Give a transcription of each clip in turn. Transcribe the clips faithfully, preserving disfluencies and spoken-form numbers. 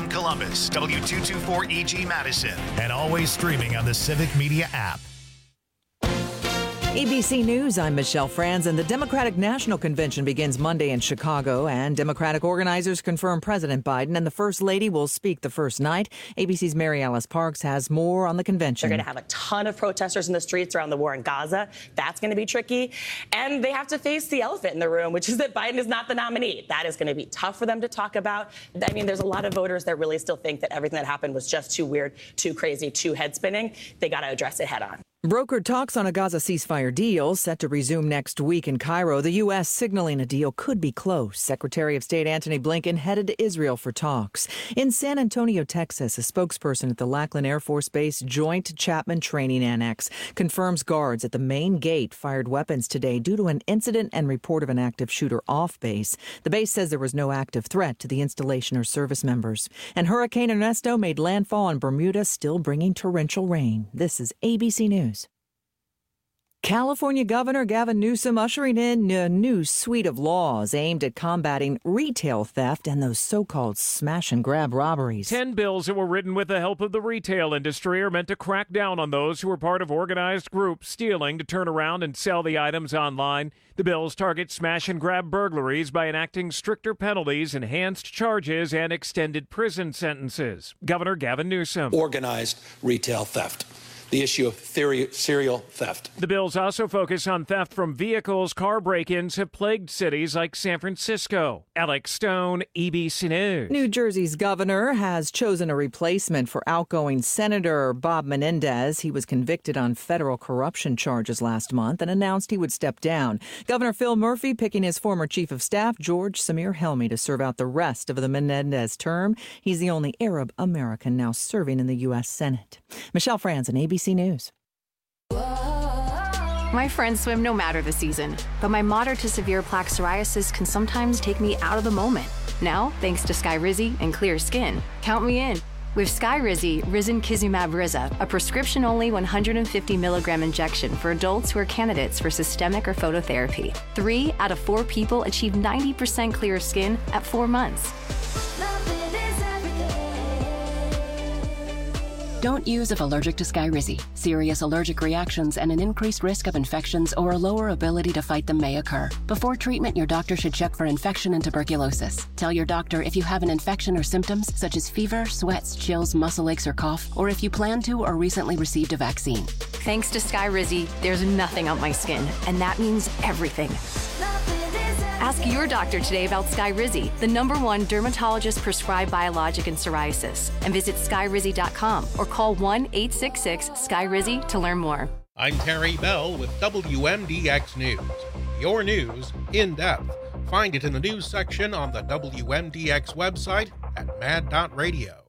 from Columbus, W two twenty-four E G Madison, and always streaming on the Civic Media app. A B C News, I'm Michelle Franz, and the Democratic National Convention begins Monday in Chicago, and Democratic organizers confirm President Biden and the First Lady will speak the first night. A B C's Mary Alice Parks has more on the convention. They're going to have a ton of protesters in the streets around the war in Gaza. That's going to be tricky. And they have to face the elephant in the room, which is that Biden is not the nominee. That is going to be tough for them to talk about. I mean, there's a lot of voters that really still think that everything that happened was just too weird, too crazy, too head-spinning. They got to address it head on. Brokered talks on a Gaza ceasefire deal set to resume next week in Cairo. The U S signaling a deal could be close. Secretary of State Antony Blinken headed to Israel for talks. In San Antonio, Texas, a spokesperson at the Lackland Air Force Base Joint Chapman Training Annex confirms guards at the main gate fired weapons today due to an incident and report of an active shooter off base. The base says there was no active threat to the installation or service members. And Hurricane Ernesto made landfall in Bermuda, still bringing torrential rain. This is A B C News. California Governor Gavin Newsom ushering in a new suite of laws aimed at combating retail theft and those so-called smash-and-grab robberies. Ten bills that were written with the help of the retail industry are meant to crack down on those who are part of organized groups stealing to turn around and sell the items online. The bills target smash-and-grab burglaries by enacting stricter penalties, enhanced charges, and extended prison sentences. Governor Gavin Newsom. Organized retail theft. The issue of theory, serial theft. The bills also focus on theft from vehicles. Car break-ins have plagued cities like San Francisco. Alex Stone, A B C News. New Jersey's governor has chosen a replacement for outgoing Senator Bob Menendez. He was convicted on federal corruption charges last month and announced he would step down. Governor Phil Murphy picking his former chief of staff, George Samir Helmy, to serve out the rest of the Menendez term. He's the only Arab American now serving in the U S Senate. Michelle Franz, and A B C News. My friends swim no matter the season, but my moderate to severe plaque psoriasis can sometimes take me out of the moment. Now, thanks to Skyrizi and clear skin, count me in. With Skyrizi, Risankizumab Riza, a prescription-only one hundred fifty milligram injection for adults who are candidates for systemic or phototherapy. Three out of four people achieve ninety percent clear skin at four months. Don't use if allergic to Skyrizi. Serious allergic reactions and an increased risk of infections or a lower ability to fight them may occur. Before treatment, your doctor should check for infection and tuberculosis. Tell your doctor if you have an infection or symptoms such as fever, sweats, chills, muscle aches, or cough, or if you plan to or recently received a vaccine. Thanks to Skyrizi, there's nothing on my skin, and that means everything. Ask your doctor today about Skyrizi, the number one dermatologist-prescribed biologic in psoriasis, and visit skyrizi dot com or call one eight six six Skyrizi to learn more. I'm Terry Bell with W M D X News. Your news in depth. Find it in the news section on the W M D X website at mad dot radio.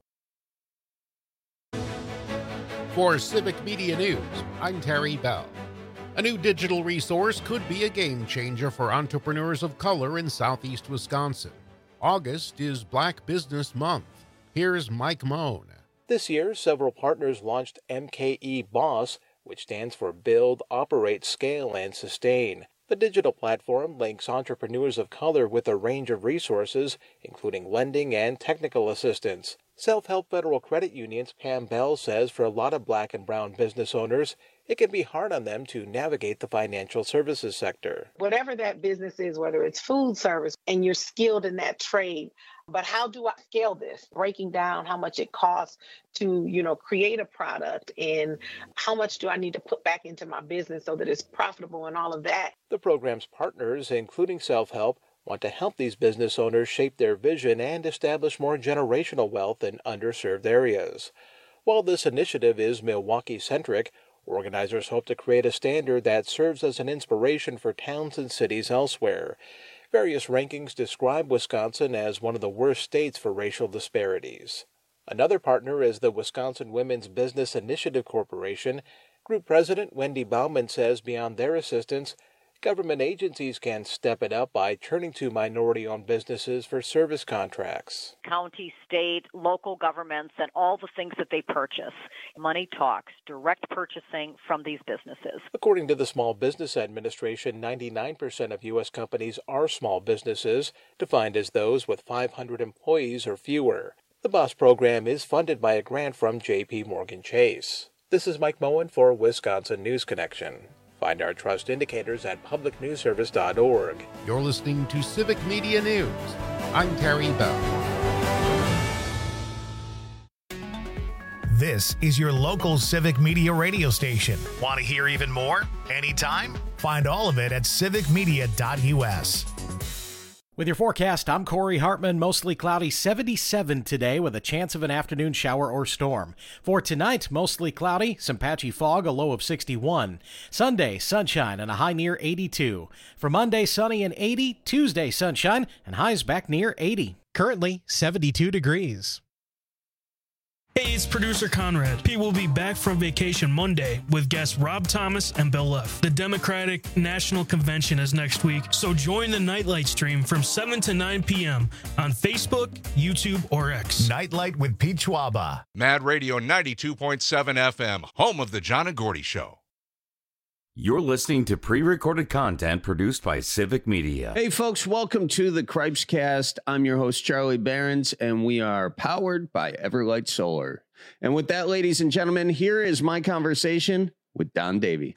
For Civic Media News, I'm Terry Bell. A new digital resource could be a game changer for entrepreneurs of color in southeast Wisconsin. August is Black Business Month. Here's Mike Moan. This year, several partners launched M K E Boss, which stands for Build, Operate, Scale, and Sustain. The digital platform links entrepreneurs of color with a range of resources, including lending and technical assistance. Self-Help Federal Credit Union's Pam Bell says for a lot of black and brown business owners, it can be hard on them to navigate the financial services sector. Whatever that business is, whether it's food service, and you're skilled in that trade, but how do I scale this? Breaking down how much it costs to, you know, create a product and how much do I need to put back into my business so that it's profitable and all of that. The program's partners, including Self-Help, want to help these business owners shape their vision and establish more generational wealth in underserved areas. While this initiative is Milwaukee-centric, organizers hope to create a standard that serves as an inspiration for towns and cities elsewhere. Various rankings describe Wisconsin as one of the worst states for racial disparities. Another partner is the Wisconsin Women's Business Initiative Corporation. Group President Wendy Bauman says beyond their assistance, government agencies can step it up by turning to minority-owned businesses for service contracts. County, state, local governments, and all the things that they purchase. Money talks, direct purchasing from these businesses. According to the Small Business Administration, ninety-nine percent of U S companies are small businesses, defined as those with five hundred employees or fewer. The BOSS program is funded by a grant from J P Morgan Chase. This is Mike Moen for Wisconsin News Connection. Find our trust indicators at public news service dot org. You're listening to Civic Media News. I'm Terry Bell. This is your local Civic Media radio station. Want to hear even more? Anytime? Find all of it at civic media dot u s. With your forecast, I'm Corey Hartman. Mostly cloudy, seventy-seven today with a chance of an afternoon shower or storm. For tonight, mostly cloudy, some patchy fog, a low of sixty-one. Sunday, sunshine and a high near eighty-two. For Monday, sunny and eighty. Tuesday, sunshine and highs back near eighty. Currently, seventy-two degrees. Hey, it's producer Conrad. Pete will be back from vacation Monday with guests Rob Thomas and Bill Leff. The Democratic National Convention is next week, so join the Nightlight stream from seven to nine p.m. on Facebook, YouTube, or X. Nightlight with Pete Schwaba. Mad Radio ninety-two point seven F M, home of the John and Gordy Show. You're listening to pre-recorded content produced by Civic Media. Hey, folks, welcome to the Cripescast. I'm your host, Charlie Behrens, and we are powered by Everlight Solar. And with that, ladies and gentlemen, here is my conversation with Don Davey.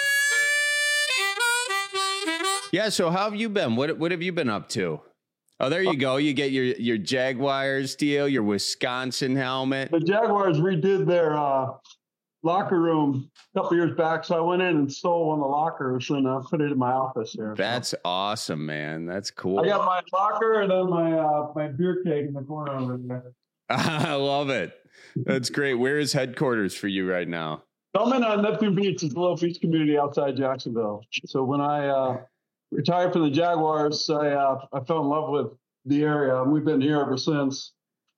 Yeah, so how have you been? What, what have you been up to? Oh, there you go. You get your, your Jaguars deal, your Wisconsin helmet. The Jaguars redid their uh, locker room a couple years back, so I went in and stole one of the lockers and uh, put it in my office here. That's so. awesome, man. That's cool. I got my locker and then my uh, my beer keg in the corner over there. I love it. That's great. Where is headquarters for you right now? I'm in uh, Neptune Beach. It's a little beach community outside Jacksonville. So when I uh, retired from the Jaguars, I uh, I fell in love with the area, and we've been here ever since.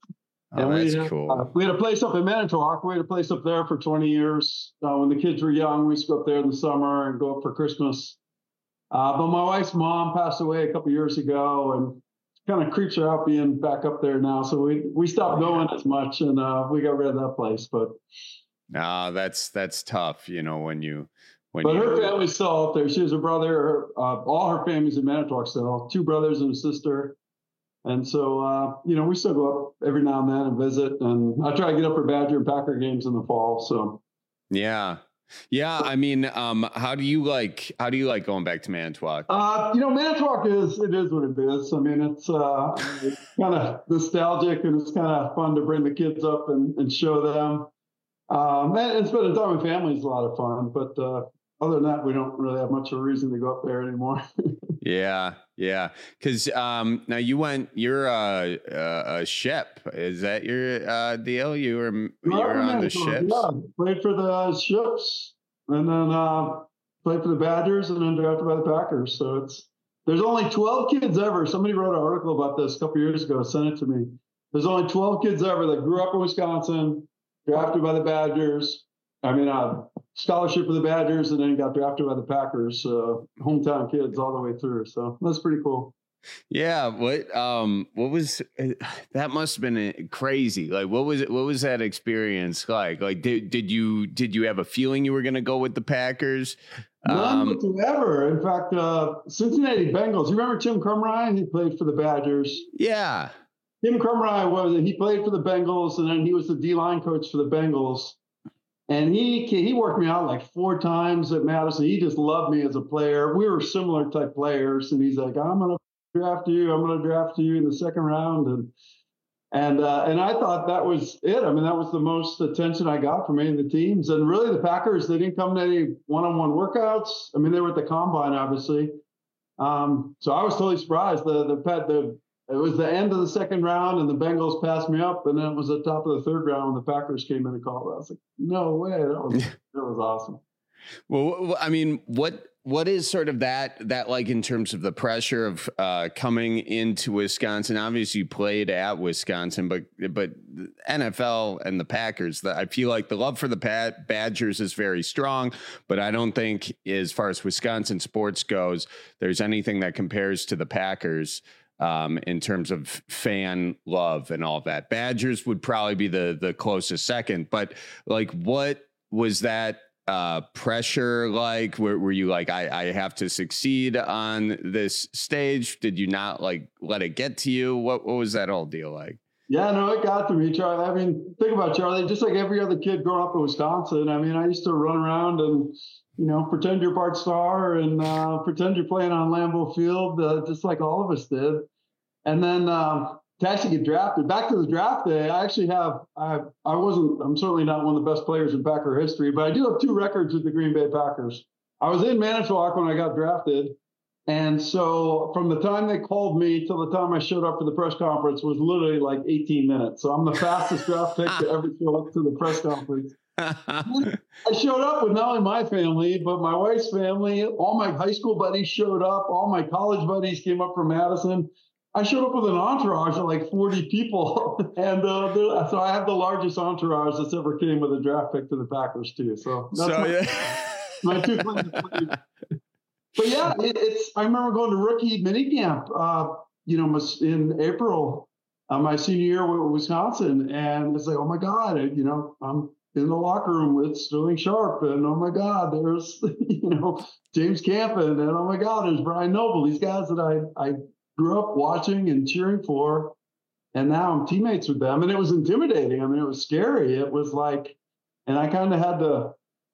Oh, and that's we, cool. Uh, we had a place up in Manitowoc. We had a place up there for twenty years. Uh, when the kids were young, we used to go up there in the summer and go up for Christmas. Uh, but my wife's mom passed away a couple years ago, and kind of creeps her out being back up there now. So we we stopped going as much, and uh, we got rid of that place. But no, that's that's tough, you know, when you when. But you, her family's still up there. She has a brother. Her, uh, all her family's in Manitowoc still. Two brothers and a sister. And so, uh, you know, we still go up every now and then and visit. And I try to get up for Badger and Packer games in the fall. So, yeah, yeah. I mean, um, how do you like? How do you like going back to Manitowoc? Uh, you know, Manitowoc is it is what it is. I mean, it's, uh, it's kind of nostalgic, and it's kind of fun to bring the kids up and, and show them. Um, and spending time with family is a lot of fun. But uh, other than that, we don't really have much of a reason to go up there anymore. Yeah, yeah. Because um, now you went, you're a, a, a ship. Is that your uh, deal? You were you were on the ships. Yeah, played for the ships, and then uh, played for the Badgers, and then drafted by the Packers. So it's there's only twelve kids ever. Somebody wrote an article about this a couple years ago. Sent it to me. There's only twelve kids ever that grew up in Wisconsin, drafted by the Badgers. I mean, uh, scholarship for the Badgers, and then got drafted by the Packers. Uh, hometown kids all the way through. So that's pretty cool. Yeah. What um what was that? Must have been crazy. Like, what was it? What was that experience like? Like, did did you did you have a feeling you were going to go with the Packers? None Um, whatsoever. In fact, uh, Cincinnati Bengals. You remember Tim Crumrye? He played for the Badgers. Yeah. Tim Crumrye was he played for the Bengals, and then he was the D-line coach for the Bengals. And he he worked me out like four times at Madison. He just loved me as a player. We were similar type players, and he's like, "I'm gonna draft you. I'm gonna draft you in the second round." And and uh, and I thought that was it. I mean, that was the most attention I got from any of the teams. And really, the Packers, they didn't come to any one-on-one workouts. I mean, they were at the combine, obviously. Um, so I was totally surprised. The the pet the It was the end of the second round, and the Bengals passed me up, and then it was the top of the third round when the Packers came in and called. I was like, no way. That was, that was awesome. Well, I mean, what what is sort of that that like in terms of the pressure of uh, coming into Wisconsin? Obviously, you played at Wisconsin, but but the N F L and the Packers, the, I feel like the love for the Pat Badgers is very strong, but I don't think as far as Wisconsin sports goes, there's anything that compares to the Packers. Um, in terms of fan love and all that. Badgers would probably be the the closest second, but like, what was that uh, pressure like? Were, were you like, I, I have to succeed on this stage? Did you not like let it get to you? What, what was that whole deal like? Yeah, no, it got to me, Charlie. I mean, think about it, Charlie. Just like every other kid growing up in Wisconsin, I mean, I used to run around and, you know, pretend you're Bart Starr and uh, pretend you're playing on Lambeau Field, uh, just like all of us did. And then um, to actually get drafted, back to the draft day, I actually have, I, I wasn't, I'm certainly not one of the best players in Packer history, but I do have two records with the Green Bay Packers. I was in Manitowoc when I got drafted. And so from the time they called me till the time I showed up for the press conference was literally like eighteen minutes. So I'm the fastest draft pick to ever show up to the press conference. I showed up with not only my family, but my wife's family. All my high school buddies showed up. All my college buddies came up from Madison. I showed up with an entourage of like forty people. and uh, so I have the largest entourage that's ever came with a draft pick to the Packers too. So that's so, my, yeah. my two claims. But yeah, it, it's. I remember going to rookie minicamp, uh, you know, in April, uh, my senior year with Wisconsin, and it's like, oh my God, you know, I'm in the locker room with Sterling Sharp, and oh my God, there's, you know, James Campen, and oh my God, there's Brian Noble, these guys that I I grew up watching and cheering for, and now I'm teammates with them, and it was intimidating. I mean, it was scary. It was like, and I kind of had to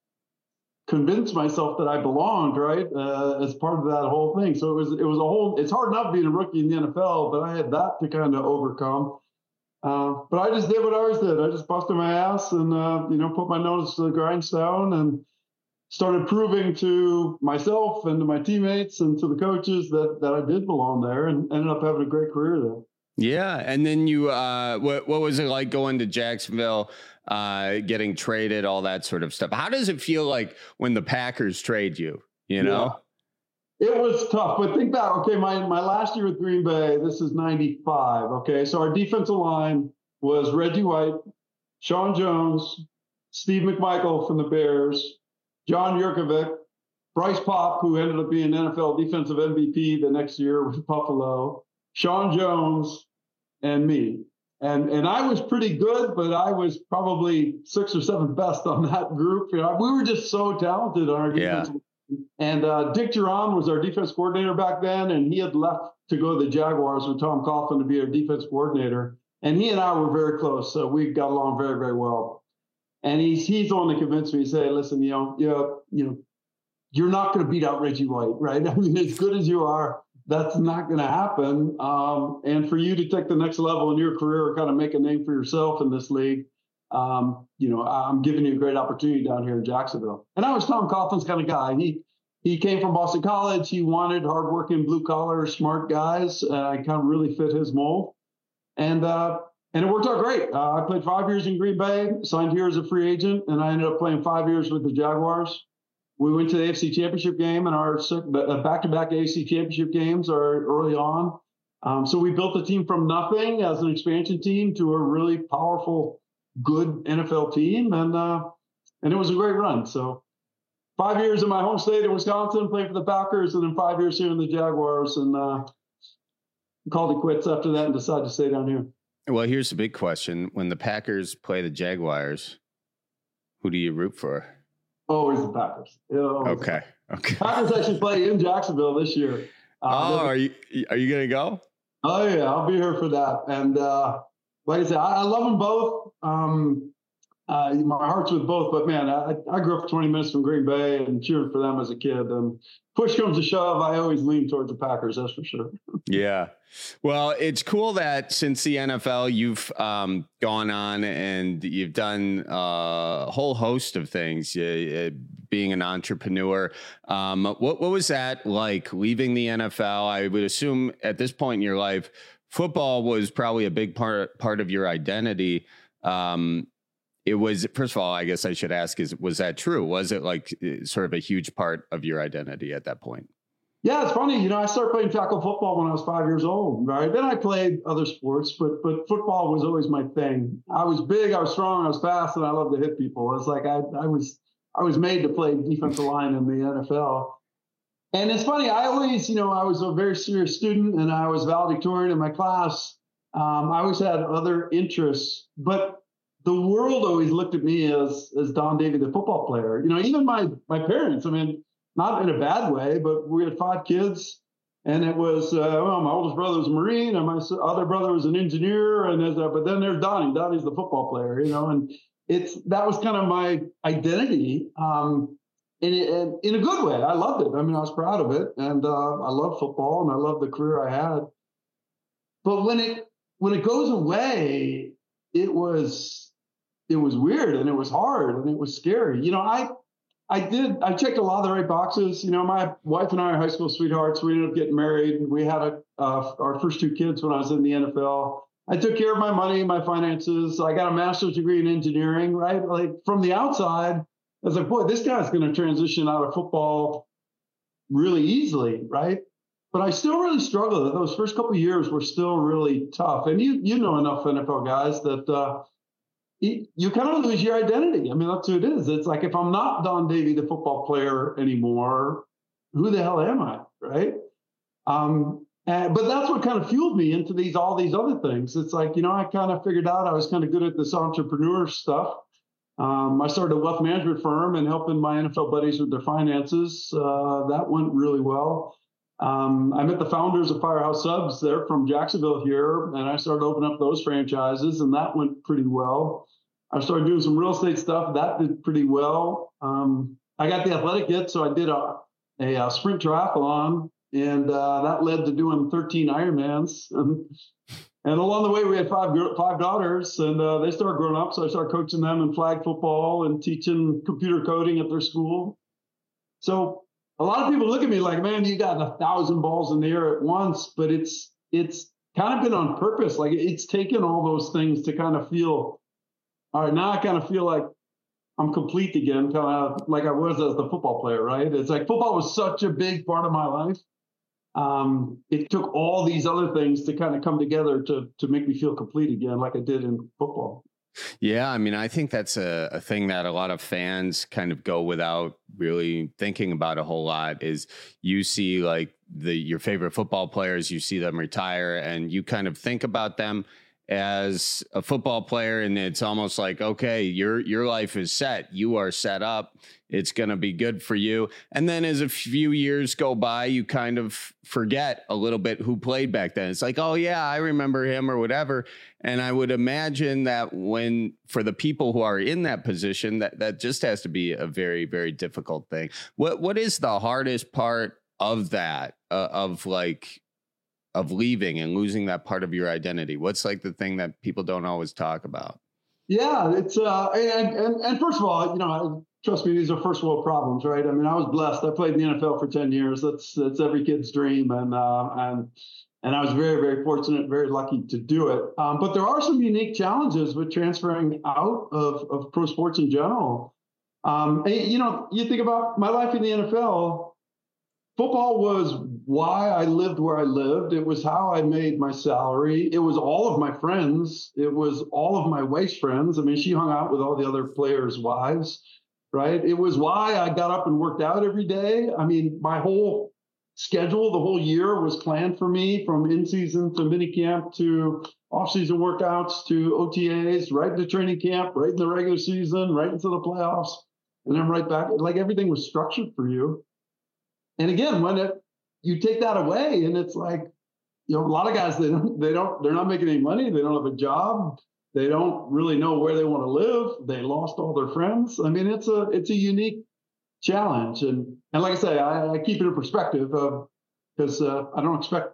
convince myself that I belonged, right, uh, as part of that whole thing. So it was it was a whole. It's hard enough being a rookie in the N F L, but I had that to kind of overcome. Uh, but I just did what I always did. I just busted my ass and uh, you know put my nose to the grindstone and started proving to myself and to my teammates and to the coaches that that I did belong there, and ended up having a great career there. Yeah, and then you, uh, what what was it like going to Jacksonville? Uh, getting traded, all that sort of stuff. How does it feel like when the Packers trade you, you know? Yeah. It was tough, but think back, okay, my, my last year with Green Bay, this is ninety-five, okay? So our defensive line was Reggie White, Sean Jones, Steve McMichael from the Bears, John Yurkovich, Bryce Pop, who ended up being N F L defensive M V P the next year with Buffalo, Sean Jones, and me. And and I was pretty good, but I was probably sixth or seventh best on that group. You know, we were just so talented on our defense. Yeah. And uh, Dick Duran was our defense coordinator back then, and he had left to go to the Jaguars with Tom Coughlin to be our defense coordinator. And he and I were very close, so we got along very, very well. And he's he's the one that convinced me. He said, "Listen, you know, you know, you know, you're not going to beat out Reggie White, right? I mean, as good as you are, that's not going to happen. Um, and for you to take the next level in your career or kind of make a name for yourself in this league, um, you know, I'm giving you a great opportunity down here in Jacksonville." And I was Tom Coughlin's kind of guy. He he came from Boston College. He wanted hardworking, blue collar, smart guys. Uh, I kind of really fit his mold, and uh, and it worked out great. Uh, I played five years in Green Bay, signed here as a free agent, and I ended up playing five years with the Jaguars. We went to the A F C Championship game, and our back-to-back A F C Championship games are early on. Um, so we built the team from nothing as an expansion team to a really powerful, good N F L team, and uh, and it was a great run. So five years in my home state in Wisconsin, playing for the Packers, and then five years here in the Jaguars, and uh, called it quits after that and decided to stay down here. Well, here's the big question: when the Packers play the Jaguars, who do you root for? Always the Packers. Always okay. Okay. Packers actually play in Jacksonville this year. Uh, oh, are you are you gonna go? Oh yeah, I'll be here for that. And uh, like I said, I, I love them both. Um, uh, my heart's with both. But man, I, I grew up twenty minutes from Green Bay and cheered for them as a kid. And push comes to shove, I always lean towards the Packers. That's for sure. Yeah. Well, it's cool that since the N F L, you've um, gone on and you've done a whole host of things, uh, being an entrepreneur. Um, what, what was that like leaving the N F L? I would assume at this point in your life, football was probably a big part, part of your identity. Um, it was, first of all, I guess I should ask, is, was that true? Was it like sort of a huge part of your identity at that point? Yeah, it's funny. You know, I started playing tackle football when I was five years old, right? Then I played other sports, but but football was always my thing. I was big, I was strong, I was fast, and I loved to hit people. It's like I, I was I was made to play defensive line in the N F L. And it's funny, I always, you know, I was a very serious student, and I was valedictorian in my class. Um, I always had other interests, but the world always looked at me as as Don Davey, the football player. You know, even my my parents, I mean, not in a bad way, but we had five kids. And it was, uh, well, my oldest brother was a Marine, and my other brother was an engineer, and there's, uh, but then there's Donnie. Donnie's the football player, you know, and it's that was kind of my identity, um, in, in in a good way. I loved it. I mean, I was proud of it, and uh, I love football, and I love the career I had. But when it when it goes away, it was it was weird, and it was hard, and it was scary. You know, I. I did. I checked a lot of the right boxes. You know, my wife and I are high school sweethearts. We ended up getting married. We had a, uh, our first two kids when I was in the N F L. I took care of my money, my finances. I got a master's degree in engineering, right? Like from the outside, I was like, boy, this guy's going to transition out of football really easily, right? But I still really struggled. Those first couple of years were still really tough. And you you know enough N F L guys that uh, you kind of lose your identity. I mean, that's who it is. It's like, if I'm not Don Davey, the football player anymore, who the hell am I, right? Um, and, but that's what kind of fueled me into these all these other things. It's like, you know, I kind of figured out I was kind of good at this entrepreneur stuff. Um, I started a wealth management firm and helping my N F L buddies with their finances. Uh, that went really well. Um, I met the founders of Firehouse Subs. They're from Jacksonville here, and I started opening up those franchises, and that went pretty well. I started doing some real estate stuff. That did pretty well. Um, I got the athletic it, so I did a, a, a sprint triathlon, and uh, that led to doing thirteen Ironmans. And, and along the way, we had five five daughters, and uh, they started growing up, so I started coaching them in flag football and teaching computer coding at their school. So a lot of people look at me like, man, you got a thousand balls in the air at once, but it's it's kind of been on purpose. Like, it's taken all those things to kind of feel, all right, now I kind of feel like I'm complete again, kind of like I was as the football player, right? It's like football was such a big part of my life. Um, it took all these other things to kind of come together to to make me feel complete again, like I did in football. Yeah, I mean, I think that's a, a thing that a lot of fans kind of go without really thinking about a whole lot. Is you see like the your favorite football players, you see them retire, and you kind of think about them as a football player, and it's almost like, okay, your your life is set. You are set up. It's going to be good for you. And then as a few years go by, you kind of forget a little bit who played back then. It's like, oh, yeah, I remember him or whatever. And I would imagine that when for the people who are in that position, that, that just has to be a very, very difficult thing. What What is the hardest part of that, uh, of like, of leaving and losing that part of your identity? What's like the thing that people don't always talk about? Yeah, it's uh, and, and and first of all, you know, trust me, these are first world problems, right? I mean, I was blessed. I played in the N F L for ten years. That's that's every kid's dream, and uh, and and I was very very fortunate, very lucky to do it. Um, but there are some unique challenges with transferring out of of pro sports in general. Um, and, you know, you think about my life in the N F L. Football was why I lived where I lived. It was how I made my salary. It was all of my friends. It was all of my wife's friends. I mean, she hung out with all the other players' wives, right? It was why I got up and worked out every day. I mean, my whole schedule, the whole year was planned for me, from in-season to minicamp to off-season workouts to O T As, right into training camp, right in the regular season, right into the playoffs, and then right back. Like, everything was structured for you. And again, when it, you take that away, and it's like, you know, a lot of guys, they don't, they don't, they're not making any money. They don't have a job. They don't really know where they want to live. They lost all their friends. I mean, it's a, it's a unique challenge. And, and like I say, I, I keep it in perspective of, because uh, I don't expect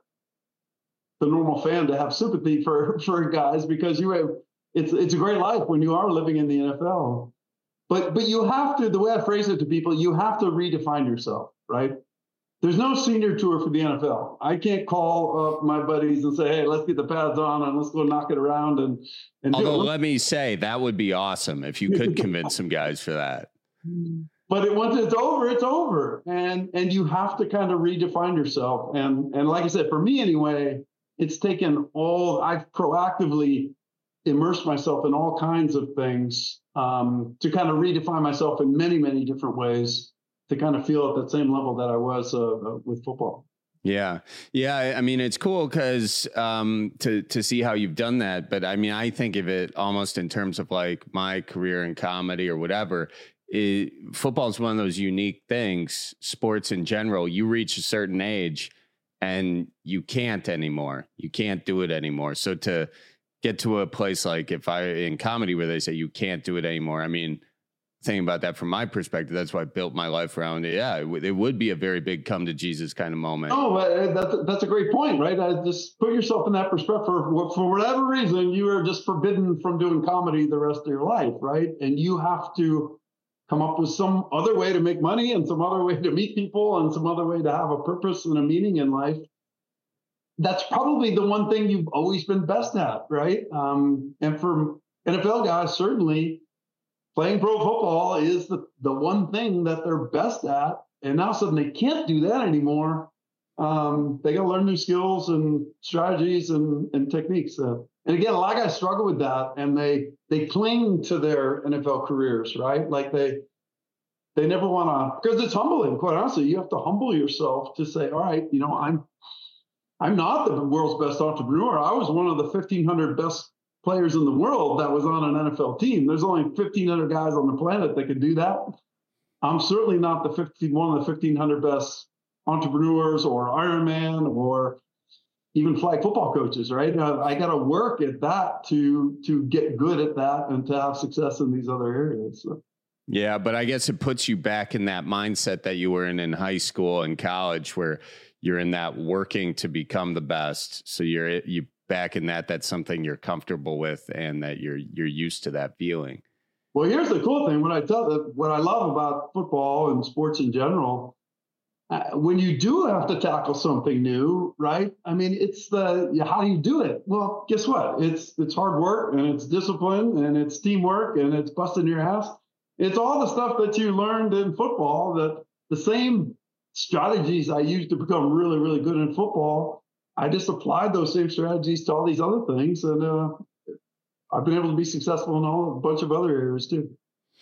the normal fan to have sympathy for, for guys, because you have, it's, it's a great life when you are living in the N F L. But, but you have to, the way I phrase it to people, you have to redefine yourself, right? There's no senior tour for the N F L. I can't call up my buddies and say, hey, let's get the pads on and let's go knock it around. And, and although let me say, that would be awesome if you could convince some guys for that. But it, once it's over, it's over. And and you have to kind of redefine yourself. And, and like I said, for me anyway, it's taken all, I've proactively immersed myself in all kinds of things um, to kind of redefine myself in many, many different ways, to kind of feel at that same level that I was uh, with football. Yeah. Yeah. I mean, it's cool because um, to, to see how you've done that. But I mean, I think of it almost in terms of like my career in comedy or whatever. It, football is one of those unique things, sports in general. You reach a certain age and you can't anymore. You can't do it anymore. So to get to a place like if I in comedy where they say you can't do it anymore, I mean, thinking about that from my perspective, that's why I built my life around it. Yeah, it, w- it would be a very big come to Jesus kind of moment. Oh, that's that's a great point, right? I just put yourself in that perspective. For, for whatever reason, you are just forbidden from doing comedy the rest of your life, right? And you have to come up with some other way to make money and some other way to meet people and some other way to have a purpose and a meaning in life. That's probably the one thing you've always been best at, right? Um, and for N F L guys, certainly playing pro football is the, the one thing that they're best at. And now suddenly they can't do that anymore. Um, they got to learn new skills and strategies and, and techniques. Uh, and again, a lot of guys struggle with that, and they they cling to their N F L careers, right? Like they they never want to, because it's humbling. Quite honestly, you have to humble yourself to say, all right, you know, I'm I'm not the world's best entrepreneur. I was one of the fifteen hundred best players in the world that was on an N F L team. There's only fifteen hundred guys on the planet that could do that. I'm certainly not the fifteen, one of the fifteen hundred best entrepreneurs or Ironman or even flag football coaches, right? Uh, I got to work at that to to get good at that and to have success in these other areas. So. Yeah, but I guess it puts you back in that mindset that you were in in high school and college, where you're in that working to become the best. So you're you back in that. That's something you're comfortable with, and that you're you're used to that feeling. Well, here's the cool thing. What I tell what I love about football and sports in general. Uh, when you do have to tackle something new, right? I mean, it's the how do you do it? Well, guess what? It's it's hard work, and it's discipline, and it's teamwork, and it's busting your ass. It's all the stuff that you learned in football, that the same strategies I used to become really, really good in football. I just applied those same strategies to all these other things, and uh, I've been able to be successful in all a bunch of other areas too.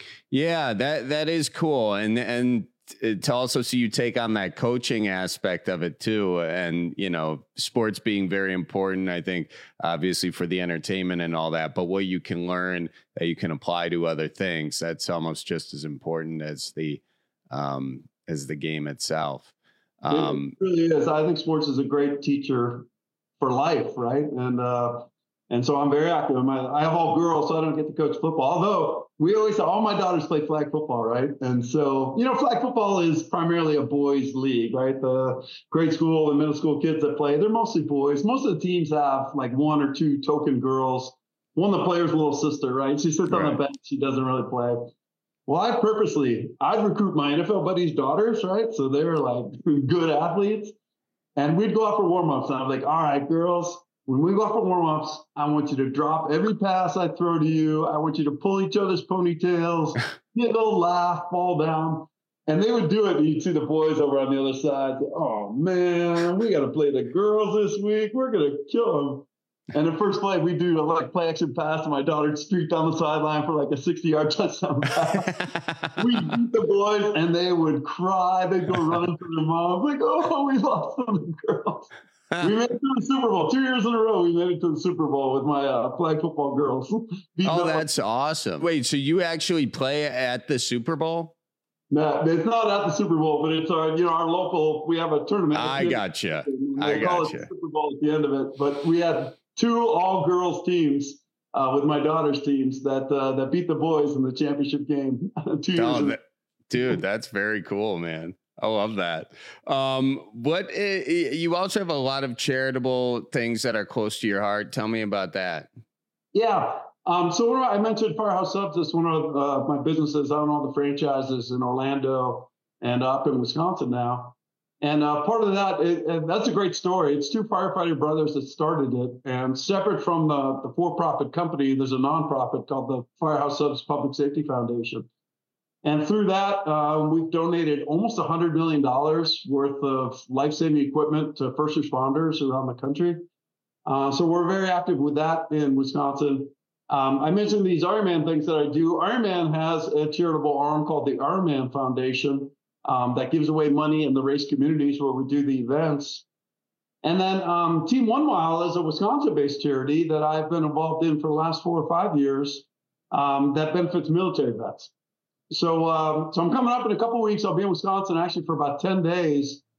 Yeah, that that is cool, and and. To also see you take on that coaching aspect of it too. And, you know, sports being very important, I think, obviously for the entertainment and all that, but what you can learn that you can apply to other things, that's almost just as important as the, um, as the game itself. Um, it really is. I think sports is a great teacher for life. Right. And, uh, and so I'm very active. My, I have all girls, so I don't get to coach football. Although we always say all my daughters play flag football, right? And so, you know, flag football is primarily a boys' league, right? The grade school and middle school kids that play, they're mostly boys. Most of the teams have like one or two token girls. One of the players' little sister, right? She sits right on the bench. She doesn't really play. Well, I purposely, I'd recruit my N F L buddies' daughters, right? So they were like good athletes. And we'd go out for warm-ups. And I was like, all right, girls, when we go out for warm-ups, I want you to drop every pass I throw to you. I want you to pull each other's ponytails, giggle, laugh, fall down. And they would do it, and you'd see the boys over on the other side. Oh, man, we got to play the girls this week. We're going to kill them. And the first play, we do a like play action pass, and my daughter streaked down the sideline for like a sixty-yard touchdown pass. We beat the boys, and they would cry. They'd go running to their moms, like, oh, we lost to the girls. We made it to the Super Bowl. Two years in a row, we made it to the Super Bowl with my uh, flag football girls. Oh, that's awesome. Wait, so you actually play at the Super Bowl? No, it's not at the Super Bowl, but it's our, you know, our local, we have a tournament. I gotcha. I gotcha. It Super Bowl at the end of it. But we had two all-girls teams uh, with my daughter's teams that uh, that beat the boys in the championship game two years oh, ago. That, dude, that's very cool, man. I love that. Um, what uh, you also have a lot of charitable things that are close to your heart. Tell me about that. Yeah. Um, so when I mentioned Firehouse Subs, it's one of uh, my businesses. I own all the franchises in Orlando and up in Wisconsin now. And uh, part of that, it, and that's a great story. It's two firefighter brothers that started it. And separate from the, the for-profit company, there's a nonprofit called the Firehouse Subs Public Safety Foundation. And through that, uh, we've donated almost one hundred million dollars worth of life-saving equipment to first responders around the country. Uh, so we're very active with that in Wisconsin. Um, I mentioned these Ironman things that I do. Ironman has a charitable arm called the Ironman Foundation um, that gives away money in the race communities where we do the events. And then um, Team One Mile is a Wisconsin-based charity that I've been involved in for the last four or five years um, that benefits military vets. So, um, so I'm coming up in a couple of weeks. I'll be in Wisconsin actually for about ten days.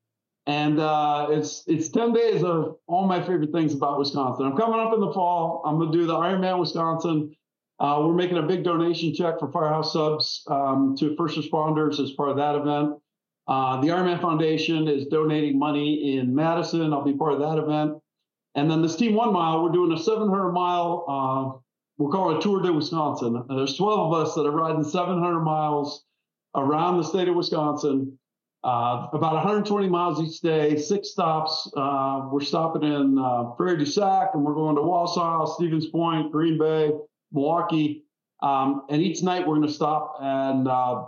And uh, it's it's ten days of all my favorite things about Wisconsin. I'm coming up in the fall. I'm going to do the Ironman Wisconsin. Uh, we're making a big donation check for Firehouse Subs um, to first responders as part of that event. Uh, the Ironman Foundation is donating money in Madison. I'll be part of that event. And then this Team One Mile, we're doing a seven hundred mile, uh, we'll call it a Tour de Wisconsin. There's twelve of us that are riding seven hundred miles around the state of Wisconsin. Uh, about one hundred twenty miles each day, six stops. Uh, we're stopping in uh, Prairie du Sac, and we're going to Wausau, Stevens Point, Green Bay, Milwaukee. Um, and each night we're going to stop and uh,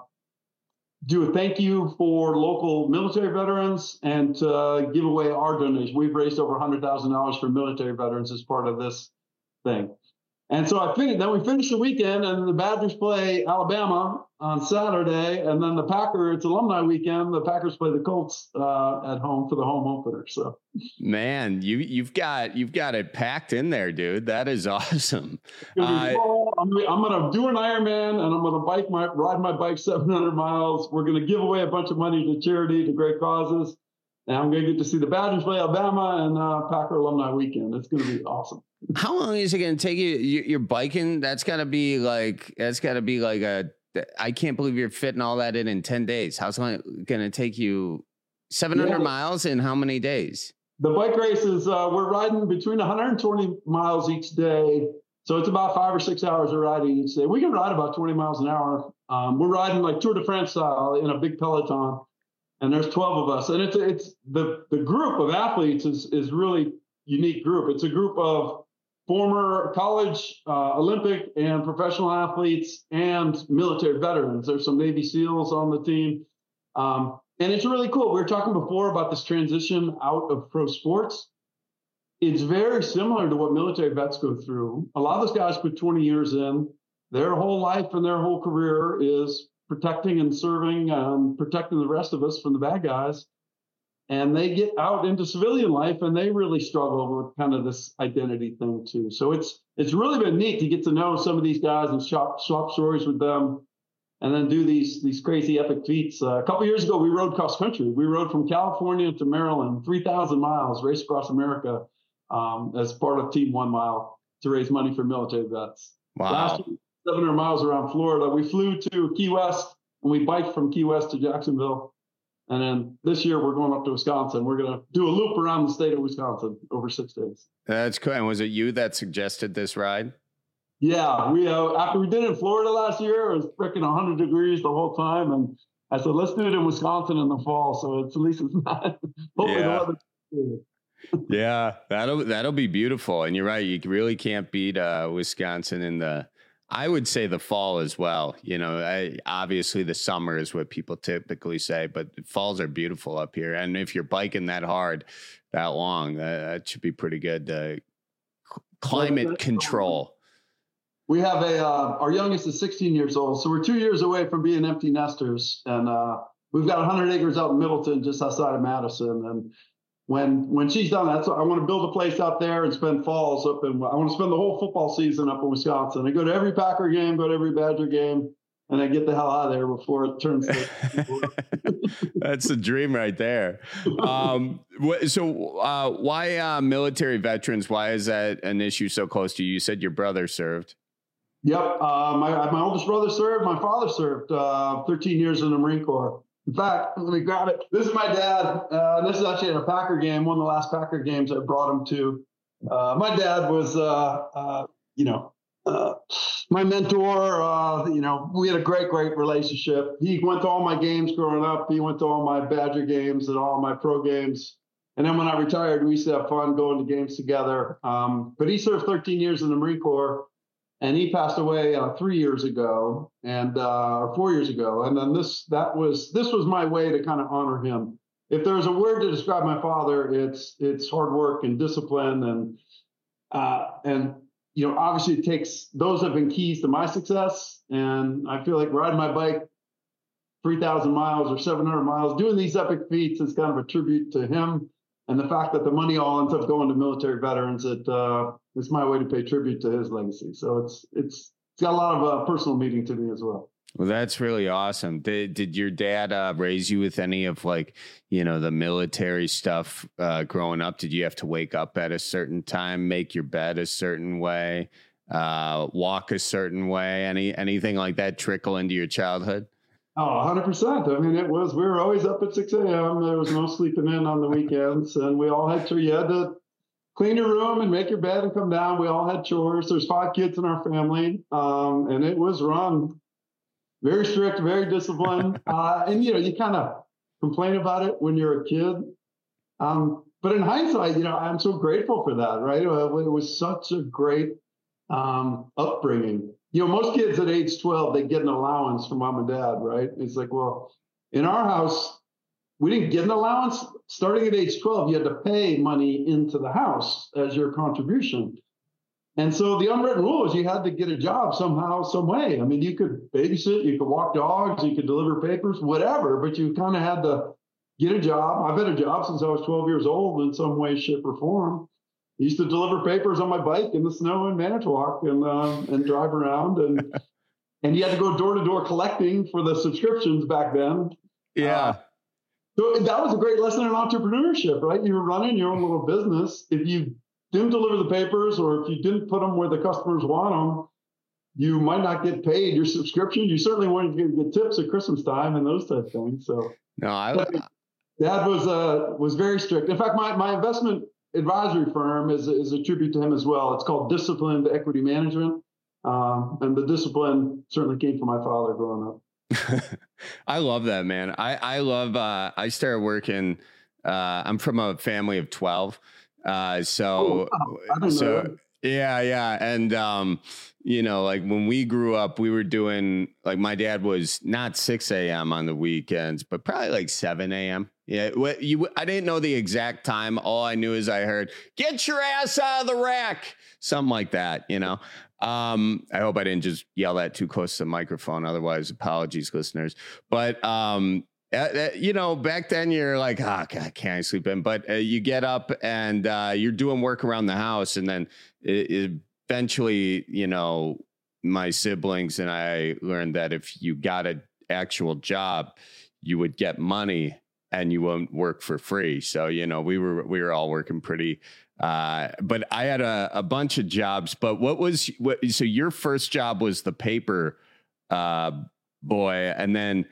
do a thank you for local military veterans and to uh, give away our donation. We've raised over one hundred thousand dollars for military veterans as part of this thing. And so I finished, then we finish the weekend, and the Badgers play Alabama on Saturday, and then the Packers, it's alumni weekend, the Packers play the Colts uh, at home for the home opener. So, man, you you've got you've got it packed in there, dude. That is awesome. Uh, I'm, I'm going to do an Ironman, and I'm going to bike my ride my bike seven hundred miles. We're going to give away a bunch of money to charity, to great causes, and I'm going to get to see the Badgers play Alabama and uh, Packer alumni weekend. It's going to be awesome. How long is it going to take you? You're biking. That's got to be like, that's got to be like a, I can't believe you're fitting all that in in ten days. How's it going to take you seven hundred yeah. miles in how many days? The bike race is, uh, we're riding between one hundred twenty miles each day. So it's about five or six hours of riding each day. We can ride about twenty miles an hour. Um, we're riding like Tour de France style in a big peloton, and there's twelve of us. And it's, it's the, the group of athletes is, is really unique group. It's a group of former college, uh, Olympic, and professional athletes and military veterans. There's some Navy SEALs on the team. Um, and it's really cool. We were talking before about this transition out of pro sports. It's very similar to what military vets go through. A lot of those guys put twenty years in. Their whole life and their whole career is protecting and serving, um, protecting the rest of us from the bad guys. And they get out into civilian life, and they really struggle with kind of this identity thing too. So it's it's really been neat to get to know some of these guys and swap swap stories with them, and then do these these crazy epic feats. Uh, a couple years ago, we rode cross country. We rode from California to Maryland, three thousand miles, raced across America um, as part of Team One Mile to raise money for military vets. Wow. Last year, seven hundred miles around Florida. We flew to Key West, and we biked from Key West to Jacksonville. And then this year we're going up to Wisconsin. We're going to do a loop around the state of Wisconsin over six days. That's cool. And was it you that suggested this ride? Yeah, we uh, after we did it in Florida last year, it was freaking one hundred degrees the whole time, and I said, let's do it in Wisconsin in the fall. So it's at least it's not. Hopefully yeah. the weather. yeah, that'll that'll be beautiful. And you're right, you really can't beat uh, Wisconsin in the. I would say the fall as well. You know, I, obviously the summer is what people typically say, but falls are beautiful up here. And if you're biking that hard, that long, that, that should be pretty good. Uh, climate control. We have a, uh, our youngest is sixteen years old. So we're two years away from being empty nesters. And uh, we've got one hundred acres out in Middleton, just outside of Madison. And When when she's done that, so I want to build a place out there and spend falls up in, I want to spend the whole football season up in Wisconsin. I go to every Packer game, go to every Badger game, and I get the hell out of there before it turns to That's the dream right there. Um, so uh, why uh, military veterans? Why is that an issue so close to you? You said your brother served. Yep. Uh, my, my oldest brother served. My father served uh, thirteen years in the Marine Corps. In fact, let me grab it. This is my dad. Uh, this is actually at a Packer game, one of the last Packer games I brought him to. Uh, my dad was, uh, uh, you know, uh, my mentor. Uh, you know, we had a great, great relationship. He went to all my games growing up. He went to all my Badger games and all my pro games. And then when I retired, we used to have fun going to games together. Um, but he served thirteen years in the Marine Corps. And he passed away uh, three years ago, and uh, or four years ago. And then this that was this was my way to kind of honor him. If there's a word to describe my father, it's it's hard work and discipline, and uh, and you know obviously it takes those have been keys to my success. And I feel like riding my bike three thousand miles or seven hundred miles, doing these epic feats is kind of a tribute to him. And the fact that the money all ends up going to military veterans, it uh, it's my way to pay tribute to his legacy. So it's it's it's got a lot of uh, personal meaning to me as well. Well, that's really awesome. Did, did your dad uh, raise you with any of like, you know, the military stuff uh, growing up? Did you have to wake up at a certain time, make your bed a certain way, uh, walk a certain way? Any anything like that trickle into your childhood? Oh, one hundred percent. I mean, it was, we were always up at six a.m. There was no sleeping in on the weekends. And we all had to, you had to clean your room and make your bed and come down. We all had chores. There's five kids in our family. Um, and it was run very strict, very disciplined. Uh, and, you know, you kind of complain about it when you're a kid. Um, but in hindsight, you know, I'm so grateful for that, right? It was such a great um, upbringing. You know, most kids at age twelve, they get an allowance from mom and dad, right? It's like, well, in our house, we didn't get an allowance. Starting at age twelve, you had to pay money into the house as your contribution. And so the unwritten rule is you had to get a job somehow, some way. I mean, you could babysit, you could walk dogs, you could deliver papers, whatever, but you kind of had to get a job. I've had a job since I was twelve years old in some way, shape, or form. I used to deliver papers on my bike in the snow in Manitowoc and uh, and drive around. And and you had to go door to door collecting for the subscriptions back then. Yeah. Uh, so that was a great lesson in entrepreneurship, right? You were running your own little business. If you didn't deliver the papers or if you didn't put them where the customers want them, you might not get paid your subscription. You certainly weren't going to get tips at Christmas time and those type of things. So no, I Dad was uh, was very strict. In fact, my, my investment advisory firm is, is a tribute to him as well. It's called Disciplined Equity Management. Um, and the discipline certainly came from my father growing up. I love that, man. I, I love, uh, I started working, uh, I'm from a family of twelve. Uh, so, oh, wow. so yeah, yeah. And, um, you know, like when we grew up, we were doing like, my dad was not six a.m. on the weekends, but probably like seven a.m. Yeah. What you, I didn't know the exact time. All I knew is I heard, get your ass out of the rack. Something like that, you know? Um, I hope I didn't just yell that too close to the microphone. Otherwise, apologies, listeners. But, um, Uh, you know, back then you're like, oh, God, can't I sleep in? But uh, you get up and uh, you're doing work around the house. And then it, it eventually, you know, my siblings and I learned that if you got an actual job, you would get money and you won't work for free. So, you know, we were we were all working pretty. Uh, but I had a, a bunch of jobs. But what was what? So your first job was the paper uh, boy. And then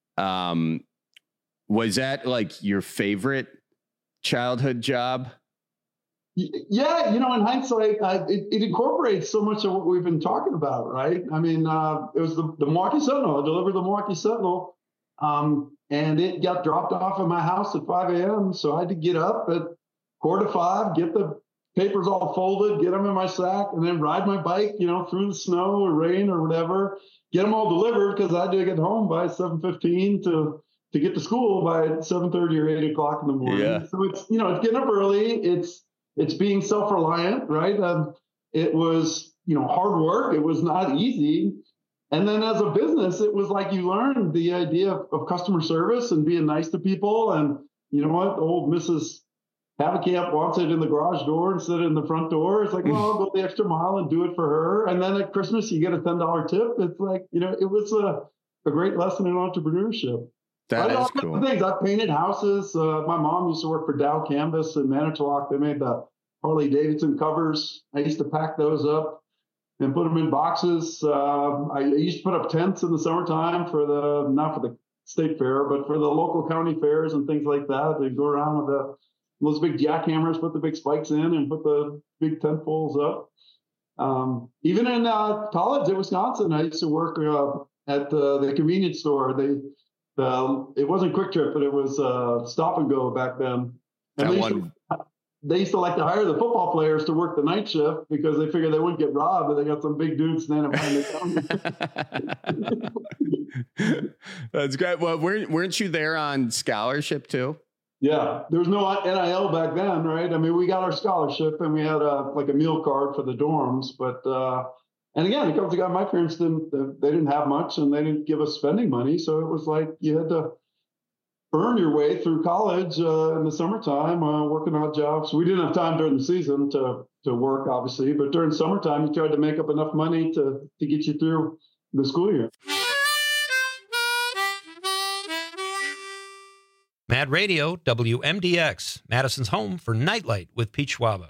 um was that like your favorite childhood job? Yeah, you know, in hindsight, uh, it, it incorporates so much of what we've been talking about, right? I mean, uh, it was the, the Milwaukee Sentinel. I delivered the Milwaukee Sentinel, um, and it got dropped off at my house at five a.m. So I had to get up at quarter to five, get the papers all folded, get them in my sack, and then ride my bike, you know, through the snow or rain or whatever, get them all delivered because I had to get home by seven fifteen to to get to school by seven thirty or eight o'clock in the morning. Yeah. So it's, you know, it's getting up early. It's, it's being self-reliant, right? Um, it was, you know, hard work. It was not easy. And then as a business, it was like you learned the idea of, of customer service and being nice to people. And you know what? Old Missus Haverkamp wants it in the garage door instead of in the front door. It's like, well, I'll go the extra mile and do it for her. And then at Christmas, you get a ten dollar tip. It's like, you know, it was a, a great lesson in entrepreneurship. That I is cool. Things. I painted houses. Uh, my mom used to work for Dow Canvas in Manitowoc. They made the Harley Davidson covers. I used to pack those up and put them in boxes. Uh, I used to put up tents in the summertime for the, not for the state fair, but for the local county fairs and things like that. They'd go around with the, those big jackhammers, put the big spikes in and put the big tent poles up. Um, even in uh, college in Wisconsin, I used to work uh, at the, the convenience store. They, Uh, it wasn't Quick Trip, but it was uh, Stop and Go back then. And they, used to, they used to like to hire the football players to work the night shift because they figured they wouldn't get robbed, but they got some big dudes standing behind the counter. That's great. Well, weren't, weren't you there on scholarship too? Yeah, there was no N I L back then, right? I mean, we got our scholarship and we had a, like a meal card for the dorms, but uh, and again, it comes to God, my parents didn't, they didn't have much and they didn't give us spending money. So it was like you had to earn your way through college uh, in the summertime, uh, working odd jobs. We didn't have time during the season to to work, obviously, but during summertime, you tried to make up enough money to, to get you through the school year. Mad Radio, W M D X, Madison's home for Nightlight with Pete Schwaba.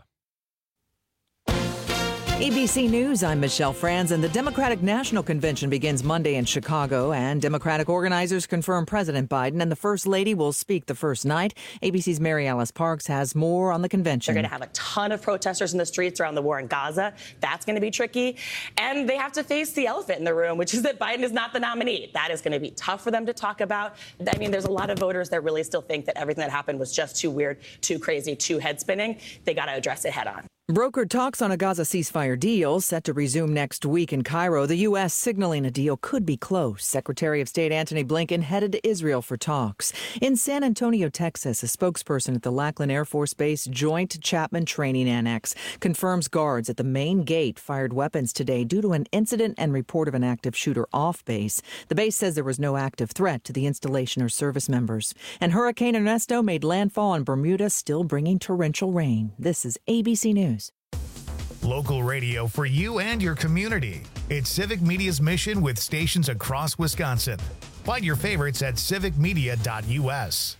A B C News, I'm Michelle Franz, and the Democratic National Convention begins Monday in Chicago, and Democratic organizers confirm President Biden and the First Lady will speak the first night. A B C's Mary Alice Parks has more on the convention. They're going to have a ton of protesters in the streets around the war in Gaza. That's going to be tricky. And they have to face the elephant in the room, which is that Biden is not the nominee. That is going to be tough for them to talk about. I mean, there's a lot of voters that really still think that everything that happened was just too weird, too crazy, too head-spinning. They got to address it head on. Brokered talks on a Gaza ceasefire deal set to resume next week in Cairo. The U S signaling a deal could be close. Secretary of State Antony Blinken headed to Israel for talks. In San Antonio, Texas, a spokesperson at the Lackland Air Force Base Joint Chapman Training Annex confirms guards at the main gate fired weapons today due to an incident and report of an active shooter off base. The base says there was no active threat to the installation or service members. And Hurricane Ernesto made landfall on Bermuda, still bringing torrential rain. This is A B C News. Local radio for you and your community. It's Civic Media's mission with stations across Wisconsin. Find your favorites at civic media dot U S.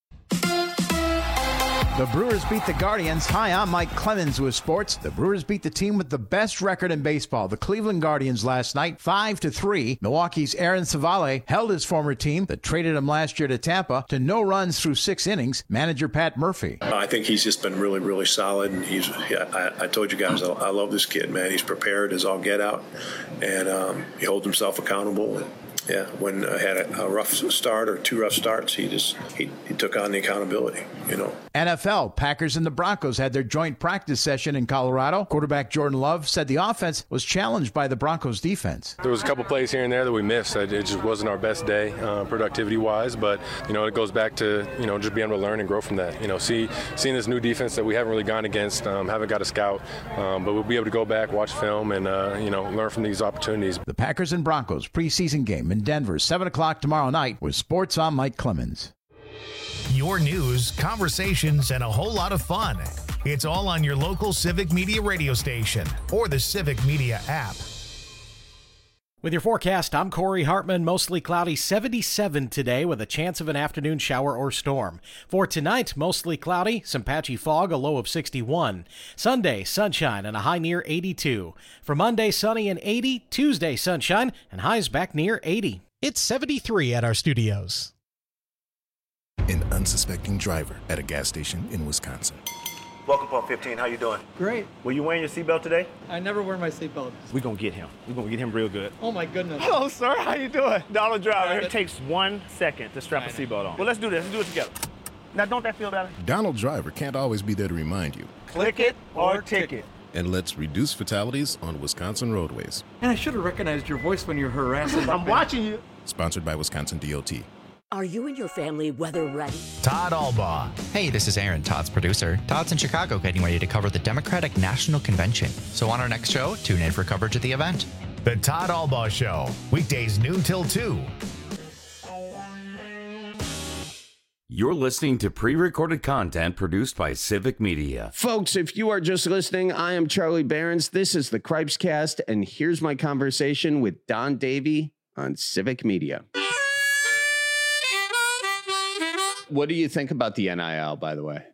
The Brewers beat the Guardians. Hi, I'm Mike Clemens with sports. The Brewers beat the team with the best record in baseball, the Cleveland Guardians, last night, five to three. Milwaukee's Aaron Savale held his former team that traded him last year to Tampa to no runs through six innings. Manager Pat Murphy. I think he's just been really, really solid. And he's, I, I told you guys, I, I love this kid, man. He's prepared as all get out, and um, he holds himself accountable. And, yeah, when I had a, a rough start or two rough starts, he just he, he took on the accountability, you know. N F L, Packers and the Broncos had their joint practice session in Colorado. Quarterback Jordan Love said the offense was challenged by the Broncos defense. There was a couple plays here and there that we missed. It just wasn't our best day uh, productivity-wise, but, you know, it goes back to, you know, just being able to learn and grow from that. You know, see seeing this new defense that we haven't really gone against, um, haven't got a scout, um, but we'll be able to go back, watch film, and, uh, you know, learn from these opportunities. The Packers and Broncos preseason game in Denver, seven o'clock tomorrow night with Sports on Mike Clemens. Your news, conversations, and a whole lot of fun. It's all on your local Civic Media radio station or the Civic Media app. With your forecast, I'm Corey Hartman. Mostly cloudy, seventy-seven today with a chance of an afternoon shower or storm. For tonight, mostly cloudy, some patchy fog, a low of sixty-one. Sunday, sunshine and a high near eighty-two. For Monday, sunny and eighty. Tuesday, sunshine and highs back near eighty. It's seventy-three at our studios. An unsuspecting driver at a gas station in Wisconsin. Welcome, Pump fifteen. How you doing? Great. Were you wearing your seatbelt today? I never wear my seatbelt. We're going to get him. We're going to get him real good. Oh, my goodness. Hello, sir. How you doing? Donald Driver. It takes one second to strap a seatbelt on. Well, let's do this. Let's do it together. Now, don't that feel better? Donald Driver can't always be there to remind you. Click it or ticket. And let's reduce fatalities on Wisconsin roadways. And I should have recognized your voice when you're harassing. I'm watching you. Sponsored by Wisconsin D O T. Are you and your family weather ready? Todd Albaugh. Hey, this is Aaron, Todd's producer. Todd's in Chicago getting ready to cover the Democratic National Convention. So on our next show, tune in for coverage of the event. The Todd Albaugh Show, weekdays noon till two. You're listening to pre-recorded content produced by Civic Media. Folks, if you are just listening, I am Charlie Behrens. This is the Cripes Cast, and here's my conversation with Don Davey on Civic Media. What do you think about the N I L, by the way?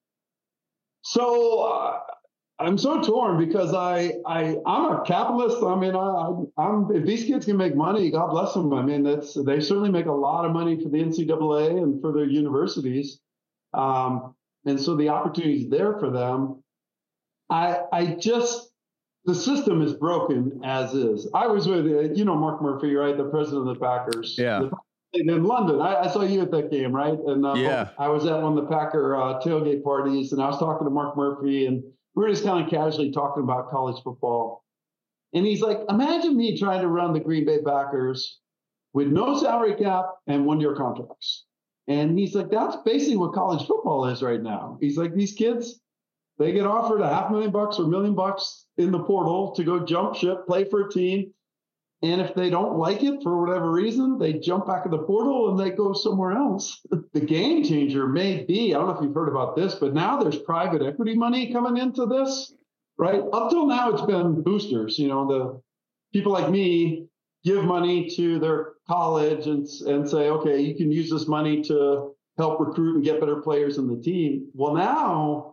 So uh, I'm so torn because I, I, I'm a capitalist. I mean, I, I'm if these kids can make money, God bless them. I mean, that's they certainly make a lot of money for the N C double A and for their universities, um, and so the opportunity is there for them. I, I just the system is broken as is. I was with you know Mark Murphy, right, the president of the Packers. Yeah. The, in London, I, I saw you at that game, right? And uh, yeah. I was at one of the Packer uh, tailgate parties, and I was talking to Mark Murphy, and we were just kind of casually talking about college football. And he's like, imagine me trying to run the Green Bay Packers with no salary cap and one-year contracts. And he's like, that's basically what college football is right now. He's like, these kids, they get offered a half million bucks or a million bucks in the portal to go jump ship, play for a team. And if they don't like it for whatever reason, they jump back in the portal and they go somewhere else. The game changer may be, I don't know if you've heard about this, but now there's private equity money coming into this, right? Up till now, it's been boosters. You know, the people like me give money to their college and, and say, okay, you can use this money to help recruit and get better players in the team. Well, now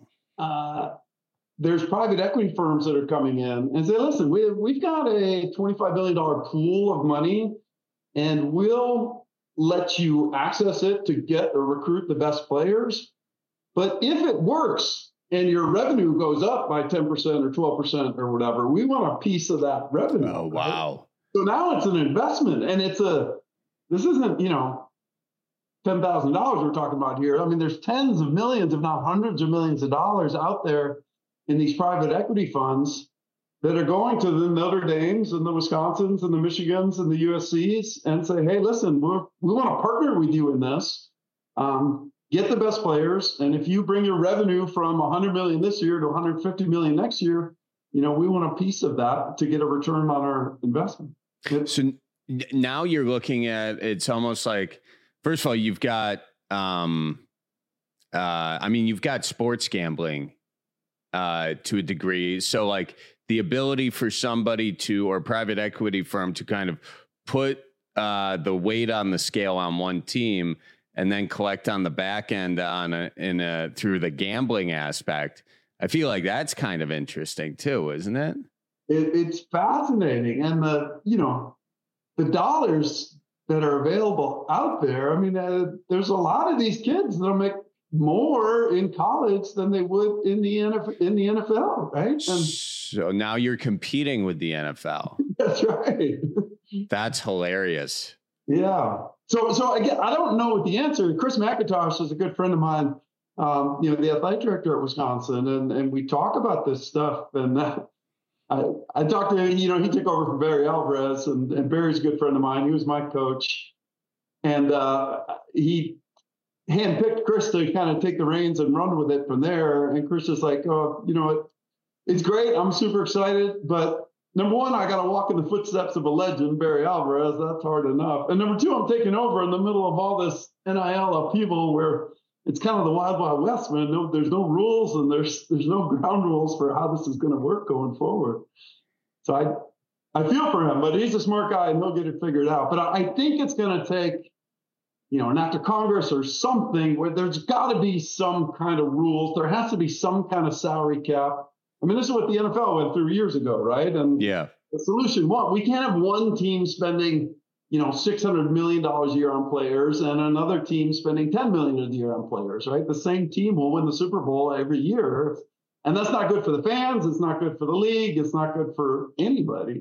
uh, there's private equity firms that are coming in and say, listen, we, we've got a twenty-five billion dollars pool of money, and we'll let you access it to get or recruit the best players. But if it works and your revenue goes up by ten percent or twelve percent or whatever, we want a piece of that revenue. Oh, wow. Right? So now it's an investment, and it's a, this isn't, you know, ten thousand dollars we're talking about here. I mean, there's tens of millions, if not hundreds of millions of dollars out there in these private equity funds that are going to the Notre Dames and the Wisconsins and the Michigans and the U S Cs and say, hey, listen, we're, we want to partner with you in this. Um, get the best players. And if you bring your revenue from one hundred million this year to one hundred fifty million next year, you know, we want a piece of that to get a return on our investment. So n- now you're looking at, it's almost like, first of all, you've got, um, uh, I mean, you've got sports gambling uh, to a degree. So like the ability for somebody to, or private equity firm to kind of put uh, the weight on the scale on one team and then collect on the back end on a, in a, through the gambling aspect. I feel like that's kind of interesting too, isn't it? it it's fascinating. And the, you know, the dollars that are available out there. I mean, uh, there's a lot of these kids that'll make more in college than they would in the N F L, in the N F L, right? And so now you're competing with the N F L. That's right. That's hilarious. Yeah. So, so again, I don't know what the answer. Chris McIntosh is a good friend of mine. Um, you know, the athletic director at Wisconsin, and and we talk about this stuff. And uh, I I talked to him. You know, he took over from Barry Alvarez, and, and Barry's a good friend of mine. He was my coach, and uh, he handpicked Chris to kind of take the reins and run with it from there. And Chris is like, oh, you know, it, it's great. I'm super excited, but number one, I got to walk in the footsteps of a legend, Barry Alvarez. That's hard enough. And number two, I'm taking over in the middle of all this N I L upheaval where it's kind of the wild, wild west, man. No, there's no rules and there's there's no ground rules for how this is going to work going forward. So I I feel for him, but he's a smart guy and he'll get it figured out. But I, I think it's going to take, you know, an act of Congress or something where there's got to be some kind of rules. There has to be some kind of salary cap. I mean, this is what the N F L went through years ago, right? And yeah, the solution, what? We can't have one team spending, you know, six hundred million dollars a year on players and another team spending ten million dollars a year on players, right? The same team will win the Super Bowl every year. And that's not good for the fans. It's not good for the league. It's not good for anybody.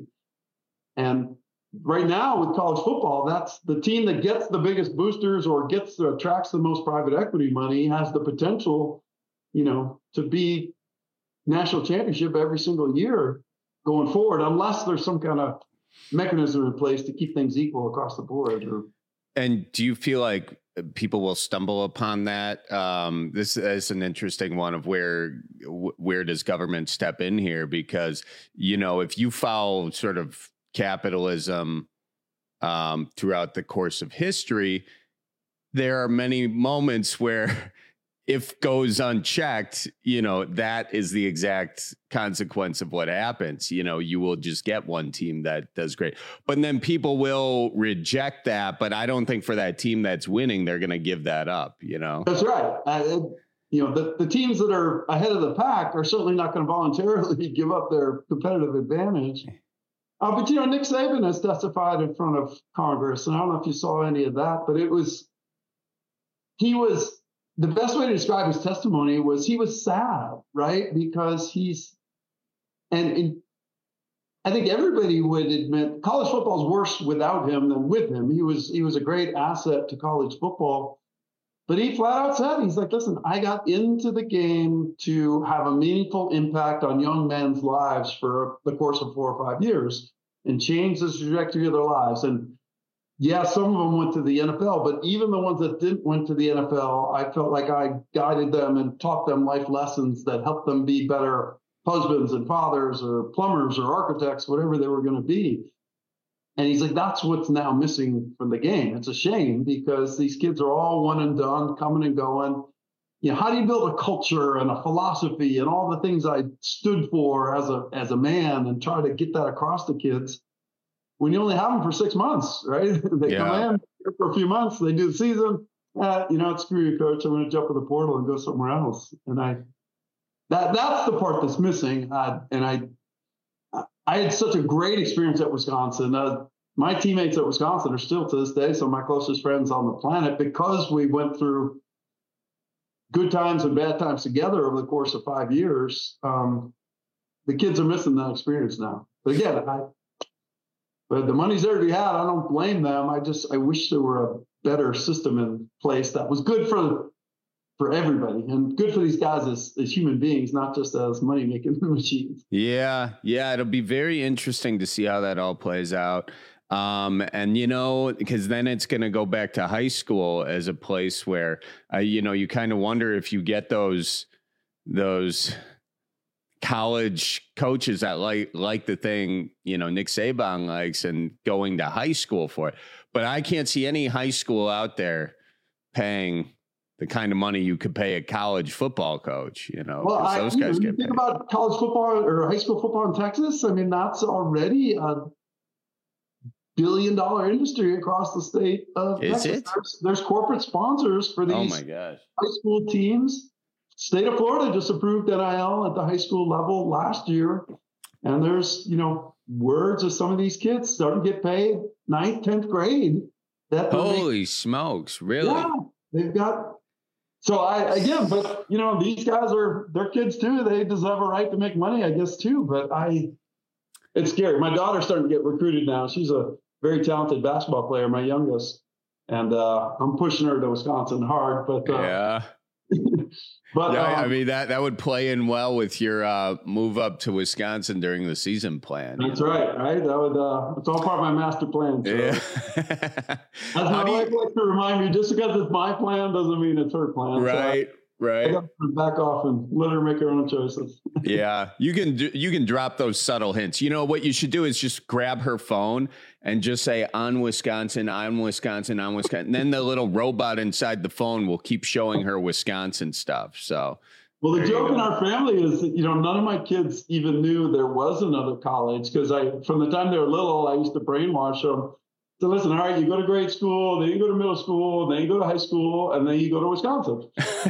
And right now with college football, that's the team that gets the biggest boosters or gets the, attracts the most private equity money has the potential, you know, to be national championship every single year going forward, unless there's some kind of mechanism in place to keep things equal across the board. Or, and do you feel like people will stumble upon that? Um, this is an interesting one of where where does government step in here? Because, you know, if you follow sort of capitalism um, throughout the course of history, there are many moments where if goes unchecked, you know, that is the exact consequence of what happens. You know, you will just get one team that does great, but then people will reject that. But I don't think for that team that's winning, they're going to give that up, you know? That's right. Uh, you know, the, the teams that are ahead of the pack are certainly not going to voluntarily give up their competitive advantage. Uh, but, you know, Nick Saban has testified in front of Congress, and I don't know if you saw any of that, but it was, he was, the best way to describe his testimony was he was sad, right? Because he's, and, and I think everybody would admit college football is worse without him than with him. He was, he was a great asset to college football, but he flat out said, he's like, listen, I got into the game to have a meaningful impact on young men's lives for the course of four or five years and change the trajectory of their lives. And yeah, some of them went to the N F L, but even the ones that didn't went to the N F L, I felt like I guided them and taught them life lessons that helped them be better husbands and fathers or plumbers or architects, whatever they were going to be. And he's like, that's what's now missing from the game. It's a shame because these kids are all one and done, coming and going. You know, how do you build a culture and a philosophy and all the things I stood for as a as a man and try to get that across to kids when you only have them for six months, right? They yeah. come in for a few months, they do the season, uh, you know, it's screw you, coach. I'm going to jump in the portal and go somewhere else. And I, that that's the part that's missing. Uh, and I, I had such a great experience at Wisconsin. Uh, my teammates at Wisconsin are still to this day some of my closest friends on the planet because we went through good times and bad times together over the course of five years. Um, the kids are missing that experience now. But again, I, but the money's there to be had. I don't blame them. I just I wish there were a better system in place that was good for for everybody and good for these guys as, as human beings, not just as money-making machines. Yeah, yeah, it'll be very interesting to see how that all plays out. Um, and, you know, because then it's going to go back to high school as a place where, uh, you know, you kind of wonder if you get those those college coaches that like like the thing, you know, Nick Saban likes and going to high school for it. But I can't see any high school out there paying the kind of money you could pay a college football coach, you know, well, I, those guys you get think paid. about college football or high school football in Texas. I mean, that's already a billion dollar industry across the state of Is Texas. it? There's, there's corporate sponsors for these Oh my gosh. high school teams. State of Florida just approved N I L at the high school level last year. And there's, you know, words of some of these kids starting to get paid ninth, tenth grade. That Holy making, smokes. Really? Yeah, they've got. So I, again, but you know, these guys are, they're kids too. They deserve a right to make money, I guess too. But I, it's scary. My daughter's starting to get recruited now. She's a very talented basketball player, my youngest. And uh, I'm pushing her to Wisconsin hard, but uh, yeah. But yeah, um, I mean that that would play in well with your uh, move up to Wisconsin during the season plan. That's right, right? That would uh, it's all part of my master plan. So. Yeah. As my wife likes to remind me, just because it's my plan doesn't mean it's her plan. Right, so right. I got to back off and let her make her own choices. Yeah, you can do, you can drop those subtle hints. You know what you should do is just grab her phone and just say on Wisconsin, on Wisconsin, on Wisconsin. And then the little robot inside the phone will keep showing her Wisconsin stuff. So, well, the joke in our family is that, you know, none of my kids even knew there was another college because I, from the time they were little, I used to brainwash them. So listen, all right, you go to grade school, then you go to middle school, then you go to high school, and then you go to Wisconsin.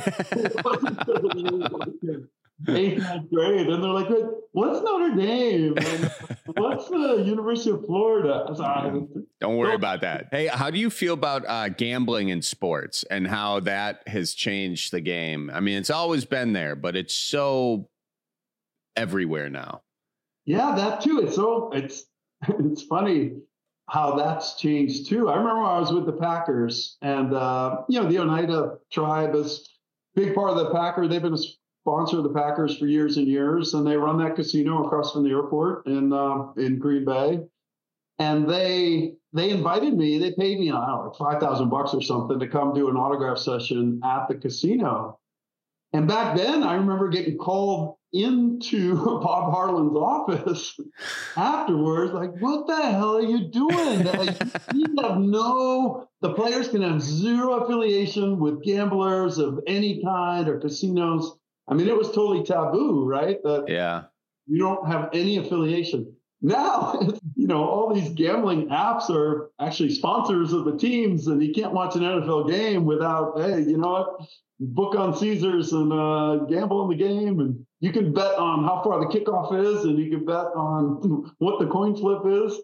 Eighth, ninth grade, and they're like, "What's Notre Dame? And what's the University of Florida?" Sorry. Don't worry about that. Hey, how do you feel about uh, gambling in sports and how that has changed the game? I mean, it's always been there, but it's so everywhere now. Yeah, that too. It's so it's it's funny how that's changed too. I remember when I was with the Packers, and uh, you know, the Oneida tribe is a big part of the Packer. They've been a sponsor of the Packers for years and years, and they run that casino across from the airport in uh, in Green Bay. And they they invited me. They paid me, I don't know, like five thousand bucks or something to come do an autograph session at the casino. And back then, I remember getting called into Bob Harlan's office afterwards, like, "What the hell are you doing? Like, you have no. The players can have zero affiliation with gamblers of any kind or casinos." I mean, it was totally taboo, right? That yeah, you don't have any affiliation. Now, you know, all these gambling apps are actually sponsors of the teams, and you can't watch an N F L game without, hey, you know what? Book on Caesars and uh, gamble on the game, and you can bet on how far the kickoff is, and you can bet on what the coin flip is.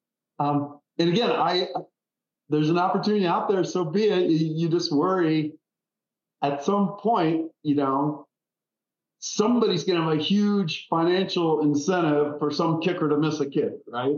Um, and again, I there's an opportunity out there, so be it. You, you just worry at some point, you know, somebody's going to have a huge financial incentive for some kicker to miss a kick, right?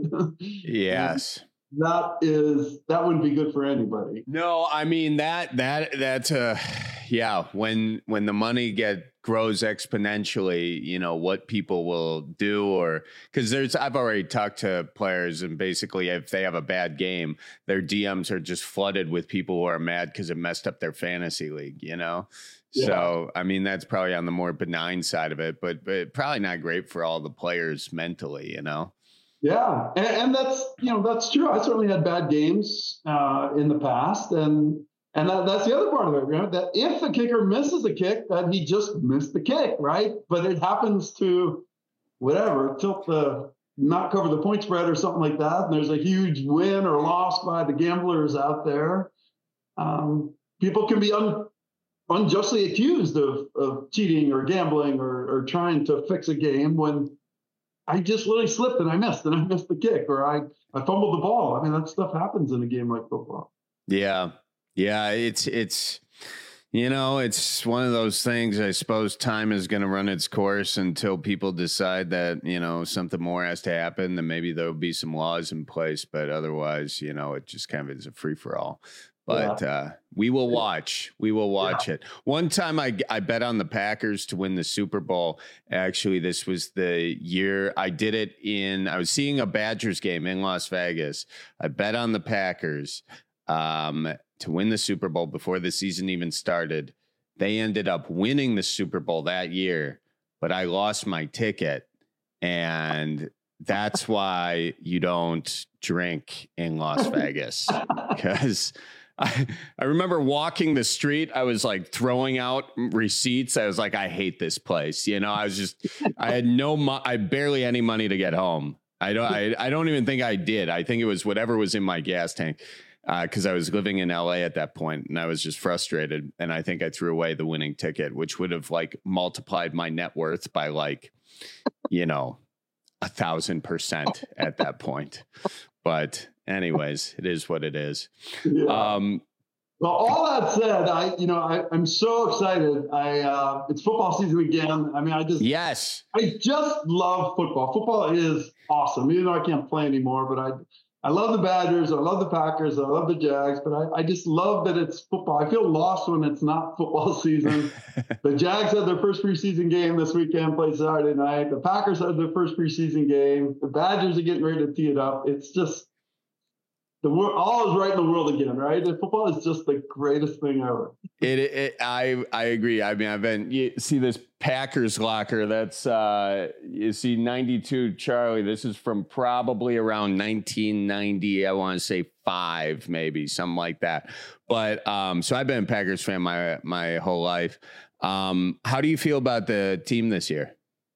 Yes. That is, that wouldn't be good for anybody. No, I mean, that, that, that's a, yeah, when, when the money get grows exponentially, you know, what people will do, or because there's, I've already talked to players, and basically if they have a bad game, their D Ms are just flooded with people who are mad because it messed up their fantasy league, you know? Yeah. So, I mean, that's probably on the more benign side of it, but, but probably not great for all the players mentally, you know? Yeah. And, and that's, you know, that's true. I certainly had bad games uh, in the past. And, and that, that's the other part of it, you know, that if a kicker misses a kick, that he just missed the kick, right? But it happens to whatever, tilt the, not cover the point spread or something like that. And there's a huge win or loss by the gamblers out there. Um, people can be un, unjustly accused of, of cheating or gambling or, or trying to fix a game when I just literally slipped and I missed and I missed the kick or I, I fumbled the ball. I mean, that stuff happens in a game like football. Yeah. Yeah. It's, it's, you know, it's one of those things. I suppose time is going to run its course until people decide that, you know, something more has to happen. Then maybe there'll be some laws in place, but otherwise, you know, it just kind of is a free for all. But yeah. uh, we will watch. We will watch yeah. it. One time I, I bet on the Packers to win the Super Bowl. Actually, this was the year I did it in, I was seeing a Badgers game in Las Vegas. I bet on the Packers um, to win the Super Bowl before the season even started. They ended up winning the Super Bowl that year, but I lost my ticket. And that's why you don't drink in Las Vegas, because I, I remember walking the street. I was like throwing out receipts. I was like, I hate this place. You know, I was just, I had no, mo- I barely any money to get home. I don't, I, I don't even think I did. I think it was whatever was in my gas tank. Uh, cause I was living in L A at that point and I was just frustrated. And I think I threw away the winning ticket, which would have like multiplied my net worth by like, you know, a thousand percent at that point. But anyways, it is what it is. Yeah. Um, well, all that said, I, you know, I, I'm so excited. I, uh, it's football season again. I mean, I just, yes, I just love football. Football is awesome. Even though I can't play anymore, but I, I love the Badgers. I love the Packers. I love the Jags, but I, I just love that it's football. I feel lost when it's not football season. The Jags had their first preseason game this weekend, played Saturday night. The Packers had their first preseason game. The Badgers are getting ready to tee it up. It's just, the world, all is right in the world again, right? And football is just the greatest thing ever. It, it, I, I agree. I mean, I've been, you see this Packers locker. That's, uh, you see ninety-two, Charlie. This is from probably around nineteen ninety. I want to say five, maybe something like that. But, um, so I've been a Packers fan my, my whole life. Um, how do you feel about the team this year?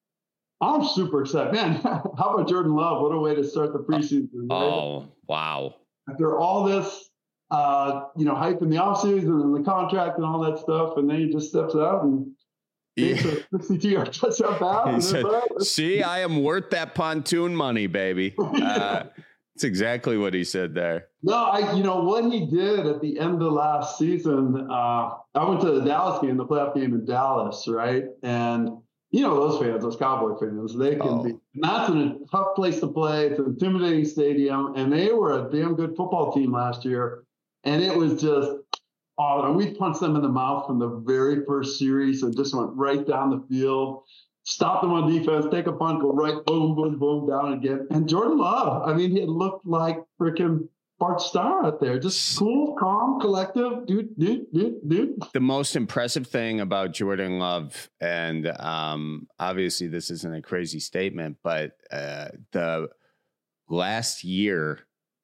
I'm super excited, man. How about Jordan Love? What a way to start the preseason. Right? Oh, wow. After all this, uh, you know, hype in the offseason and the contract and all that stuff, and then he just steps out and takes a sixty-two yard touchdown pass. Said, see, I am worth that pontoon money, baby. Uh, that's exactly what he said there. No, I, you know, what he did at the end of last season, uh, I went to the Dallas game, the playoff game in Dallas, right? And you know, those fans, those Cowboy fans, they can oh. be, and that's a tough place to play. It's an intimidating stadium, and they were a damn good football team last year. And it was just, oh, and we punched them in the mouth from the very first series and just went right down the field, stopped them on defense, take a punt, go right, boom, boom, boom, down again. And Jordan Love, I mean, he looked like freaking Bart Starr out there, just cool, calm, collective, dude, dude, dude, dude. The most impressive thing about Jordan Love, and um, obviously this isn't a crazy statement, but uh, the last year,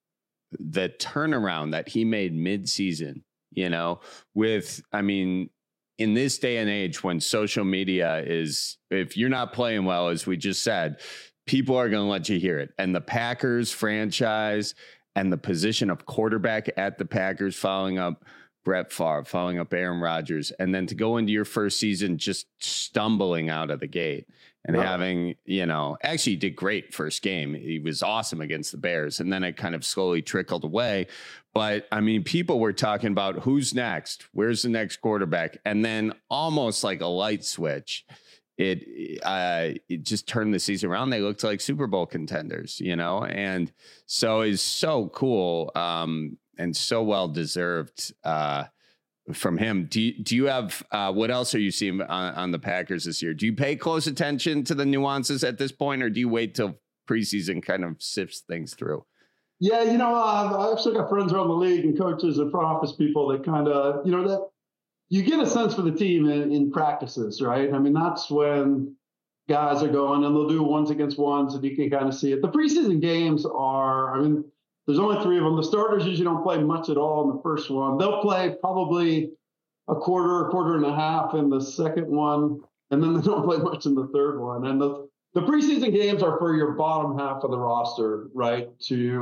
the turnaround that he made mid-season, you know, with, I mean, in this day and age when social media is, if you're not playing well, as we just said, people are going to let you hear it. And the Packers franchise and the position of quarterback at the Packers, following up Brett Favre, following up Aaron Rodgers, and then to go into your first season just stumbling out of the gate and wow. having, you know, actually did great first game. He was awesome against the Bears, and then it kind of slowly trickled away. But, I mean, people were talking about who's next, where's the next quarterback, and then almost like a light switch, It uh, it just turned the season around. They looked like Super Bowl contenders, you know, and so it's so cool um, and so well deserved uh, from him. Do you, do you have uh, what else are you seeing on, on the Packers this year? Do you pay close attention to the nuances at this point, or do you wait till preseason kind of sifts things through? Yeah, you know, uh, I've still got friends around the league and coaches and front office people that kind of, you know, that. You get a sense for the team in, in practices, right? I mean, that's when guys are going and they'll do ones against ones and you can kind of see it. The preseason games are, I mean, there's only three of them. The starters usually don't play much at all in the first one. They'll play probably a quarter, a quarter and a half in the second one, and then they don't play much in the third one. And the, the preseason games are for your bottom half of the roster, right? To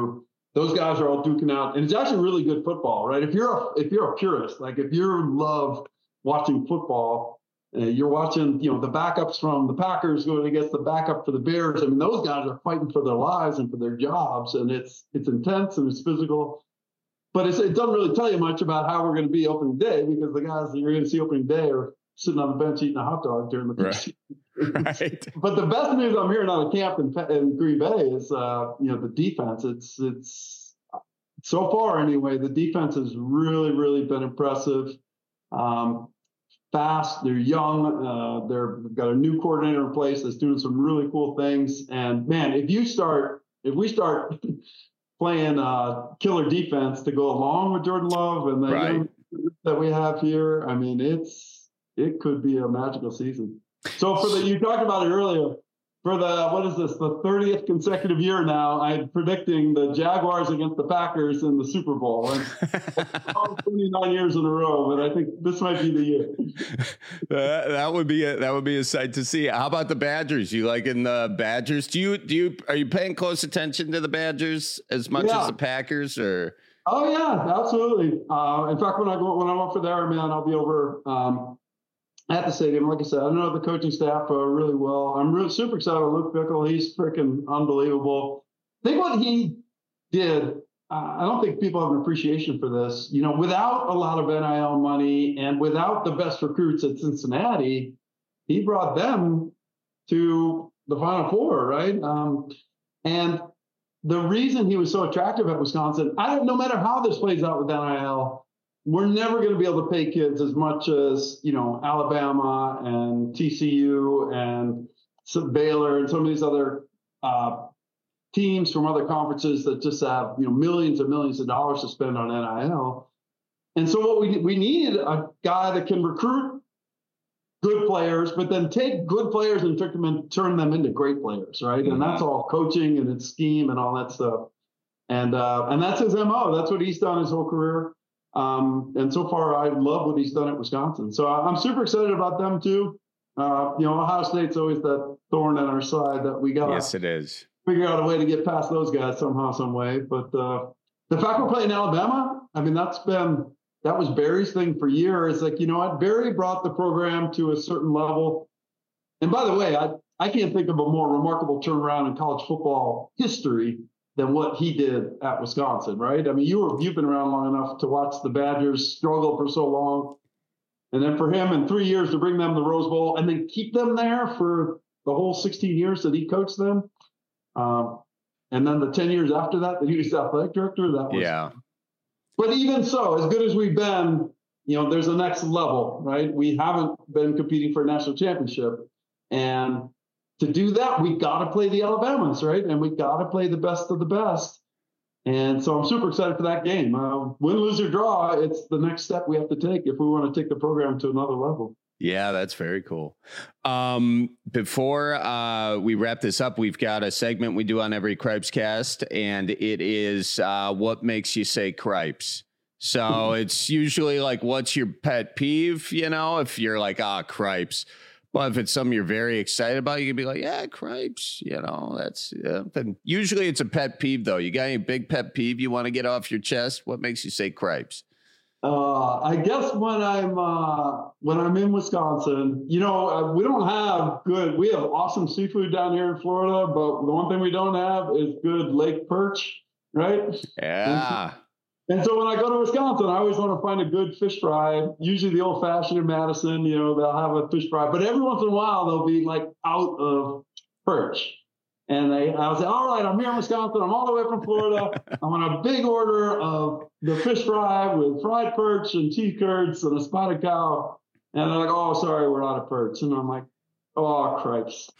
those guys are all duking out, and it's actually really good football, right? If you're a, if you're a purist, like if you love watching football, uh, you're watching, you know, the backups from the Packers going against the backup for the Bears. I mean, those guys are fighting for their lives and for their jobs, and it's it's intense and it's physical. But it's, it doesn't really tell you much about how we're going to be opening day, because the guys that you're going to see opening day are sitting on the bench eating a hot dog during the right. right. But the best news I'm hearing out of camp in, in Green Bay is, uh, you know, the defense. It's it's so far anyway. The defense has really, really been impressive. Um, fast. They're young. Uh, they're they've got a new coordinator in place that's doing some really cool things. And man, if you start, if we start playing uh, killer defense to go along with Jordan Love and the right. young that we have here, I mean, it's it could be a magical season. So for the, you talked about it earlier, for the, what is this, the thirtieth consecutive year now, I'm predicting the Jaguars against the Packers in the Super Bowl. And twenty-nine years in a row, but I think this might be the year. Uh, that would be a, that would be a sight to see. How about the Badgers? You liking the Badgers? Do you do you are you paying close attention to the Badgers as much yeah. as the Packers, or? Oh yeah, absolutely. Uh, in fact, when I go when I'm over there, man, I'll be over um, at the stadium. Like I said, I know the coaching staff uh, really well. I'm really super excited with Luke Fickell. He's freaking unbelievable. I think what he did, uh, I don't think people have an appreciation for this. You know, without a lot of N I L money and without the best recruits at Cincinnati, he brought them to the Final Four, right? Um, and the reason he was so attractive at Wisconsin, I don't, no matter how this plays out with N I L, we're never going to be able to pay kids as much as, you know, Alabama and T C U and some Baylor and some of these other uh, teams from other conferences that just have, you know, millions and millions of dollars to spend on N I L. And so what we we need a guy that can recruit good players, but then take good players and turn them, in, turn them into great players, right? Mm-hmm. And that's all coaching and its scheme and all that stuff. And uh, and that's his M O. That's what he's done his whole career. Um, and so far, I love what he's done at Wisconsin. So I'm super excited about them too. Uh, you know, Ohio State's always that thorn in our side that we got. Yes, it is. Figure out a way to get past those guys somehow, some way. But uh, the fact we're playing Alabama, I mean, that's been that was Barry's thing for years. Like, you know what, Barry brought the program to a certain level. And by the way, I I can't think of a more remarkable turnaround in college football history than what he did at Wisconsin, right? I mean, you were, you've been around long enough to watch the Badgers struggle for so long. And then for him in three years to bring them to the Rose Bowl and then keep them there for the whole sixteen years that he coached them. Um, and then the ten years after that, that he was athletic director, that was. Yeah. But even so, as good as we've been, you know, there's a next level, right? We haven't been competing for a national championship. And to do that, we got to play the Alabamas, right? And we got to play the best of the best. And so I'm super excited for that game. Uh, win, lose, or draw, it's the next step we have to take if we want to take the program to another level. Yeah, that's very cool. Um, before uh, we wrap this up, we've got a segment we do on every Cripes cast, and it is uh, what makes you say Cripes. So it's usually like, what's your pet peeve? You know, if you're like, ah, Cripes. But if it's something you're very excited about, you can be like, yeah, Cripes, you know, that's, yeah. Then usually it's a pet peeve, though. You got any big pet peeve you want to get off your chest? What makes you say Cripes? Uh, I guess when I'm uh, when I'm in Wisconsin, you know, uh, we don't have good. We have awesome seafood down here in Florida, but the one thing we don't have is good lake perch, right? Yeah. And, and so when I go to Wisconsin, I always want to find a good fish fry. Usually the old fashioned in Madison, you know, they'll have a fish fry, but every once in a while they'll be like out of perch. And they, I'll say, all right, I'm here in Wisconsin. I'm all the way from Florida. I want a big order of the fish fry with fried perch and cheese curds and a spotted cow. And they're like, oh, sorry, we're out of perch. And I'm like, oh, Christ.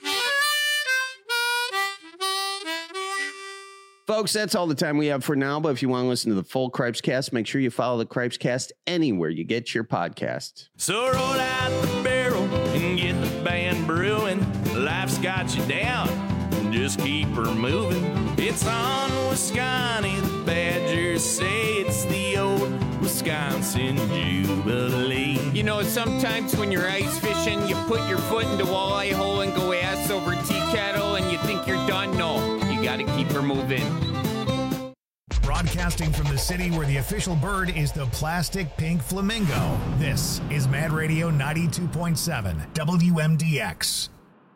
Folks, that's all the time we have for now. But if you want to listen to the full Cripes cast, make sure you follow the Cripes cast anywhere you get your podcast. So roll out the barrel and get the band brewing. Life's got you down. Just keep her moving. It's on Wisconsin. The Badgers say it's the old Wisconsin Jubilee. You know, sometimes when you're ice fishing, you put your foot in the walleye hole and go ass over tea kettle and you think you're done. No, you got to keep her moving. Broadcasting from the city where the official bird is the plastic pink flamingo, this is Mad Radio ninety-two point seven W M D X.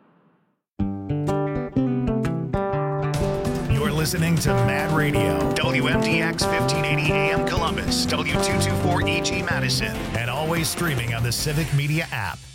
You're listening to Mad Radio, W M D X fifteen eighty A M Columbus, W two twenty-four E G Madison, and always streaming on the Civic Media app.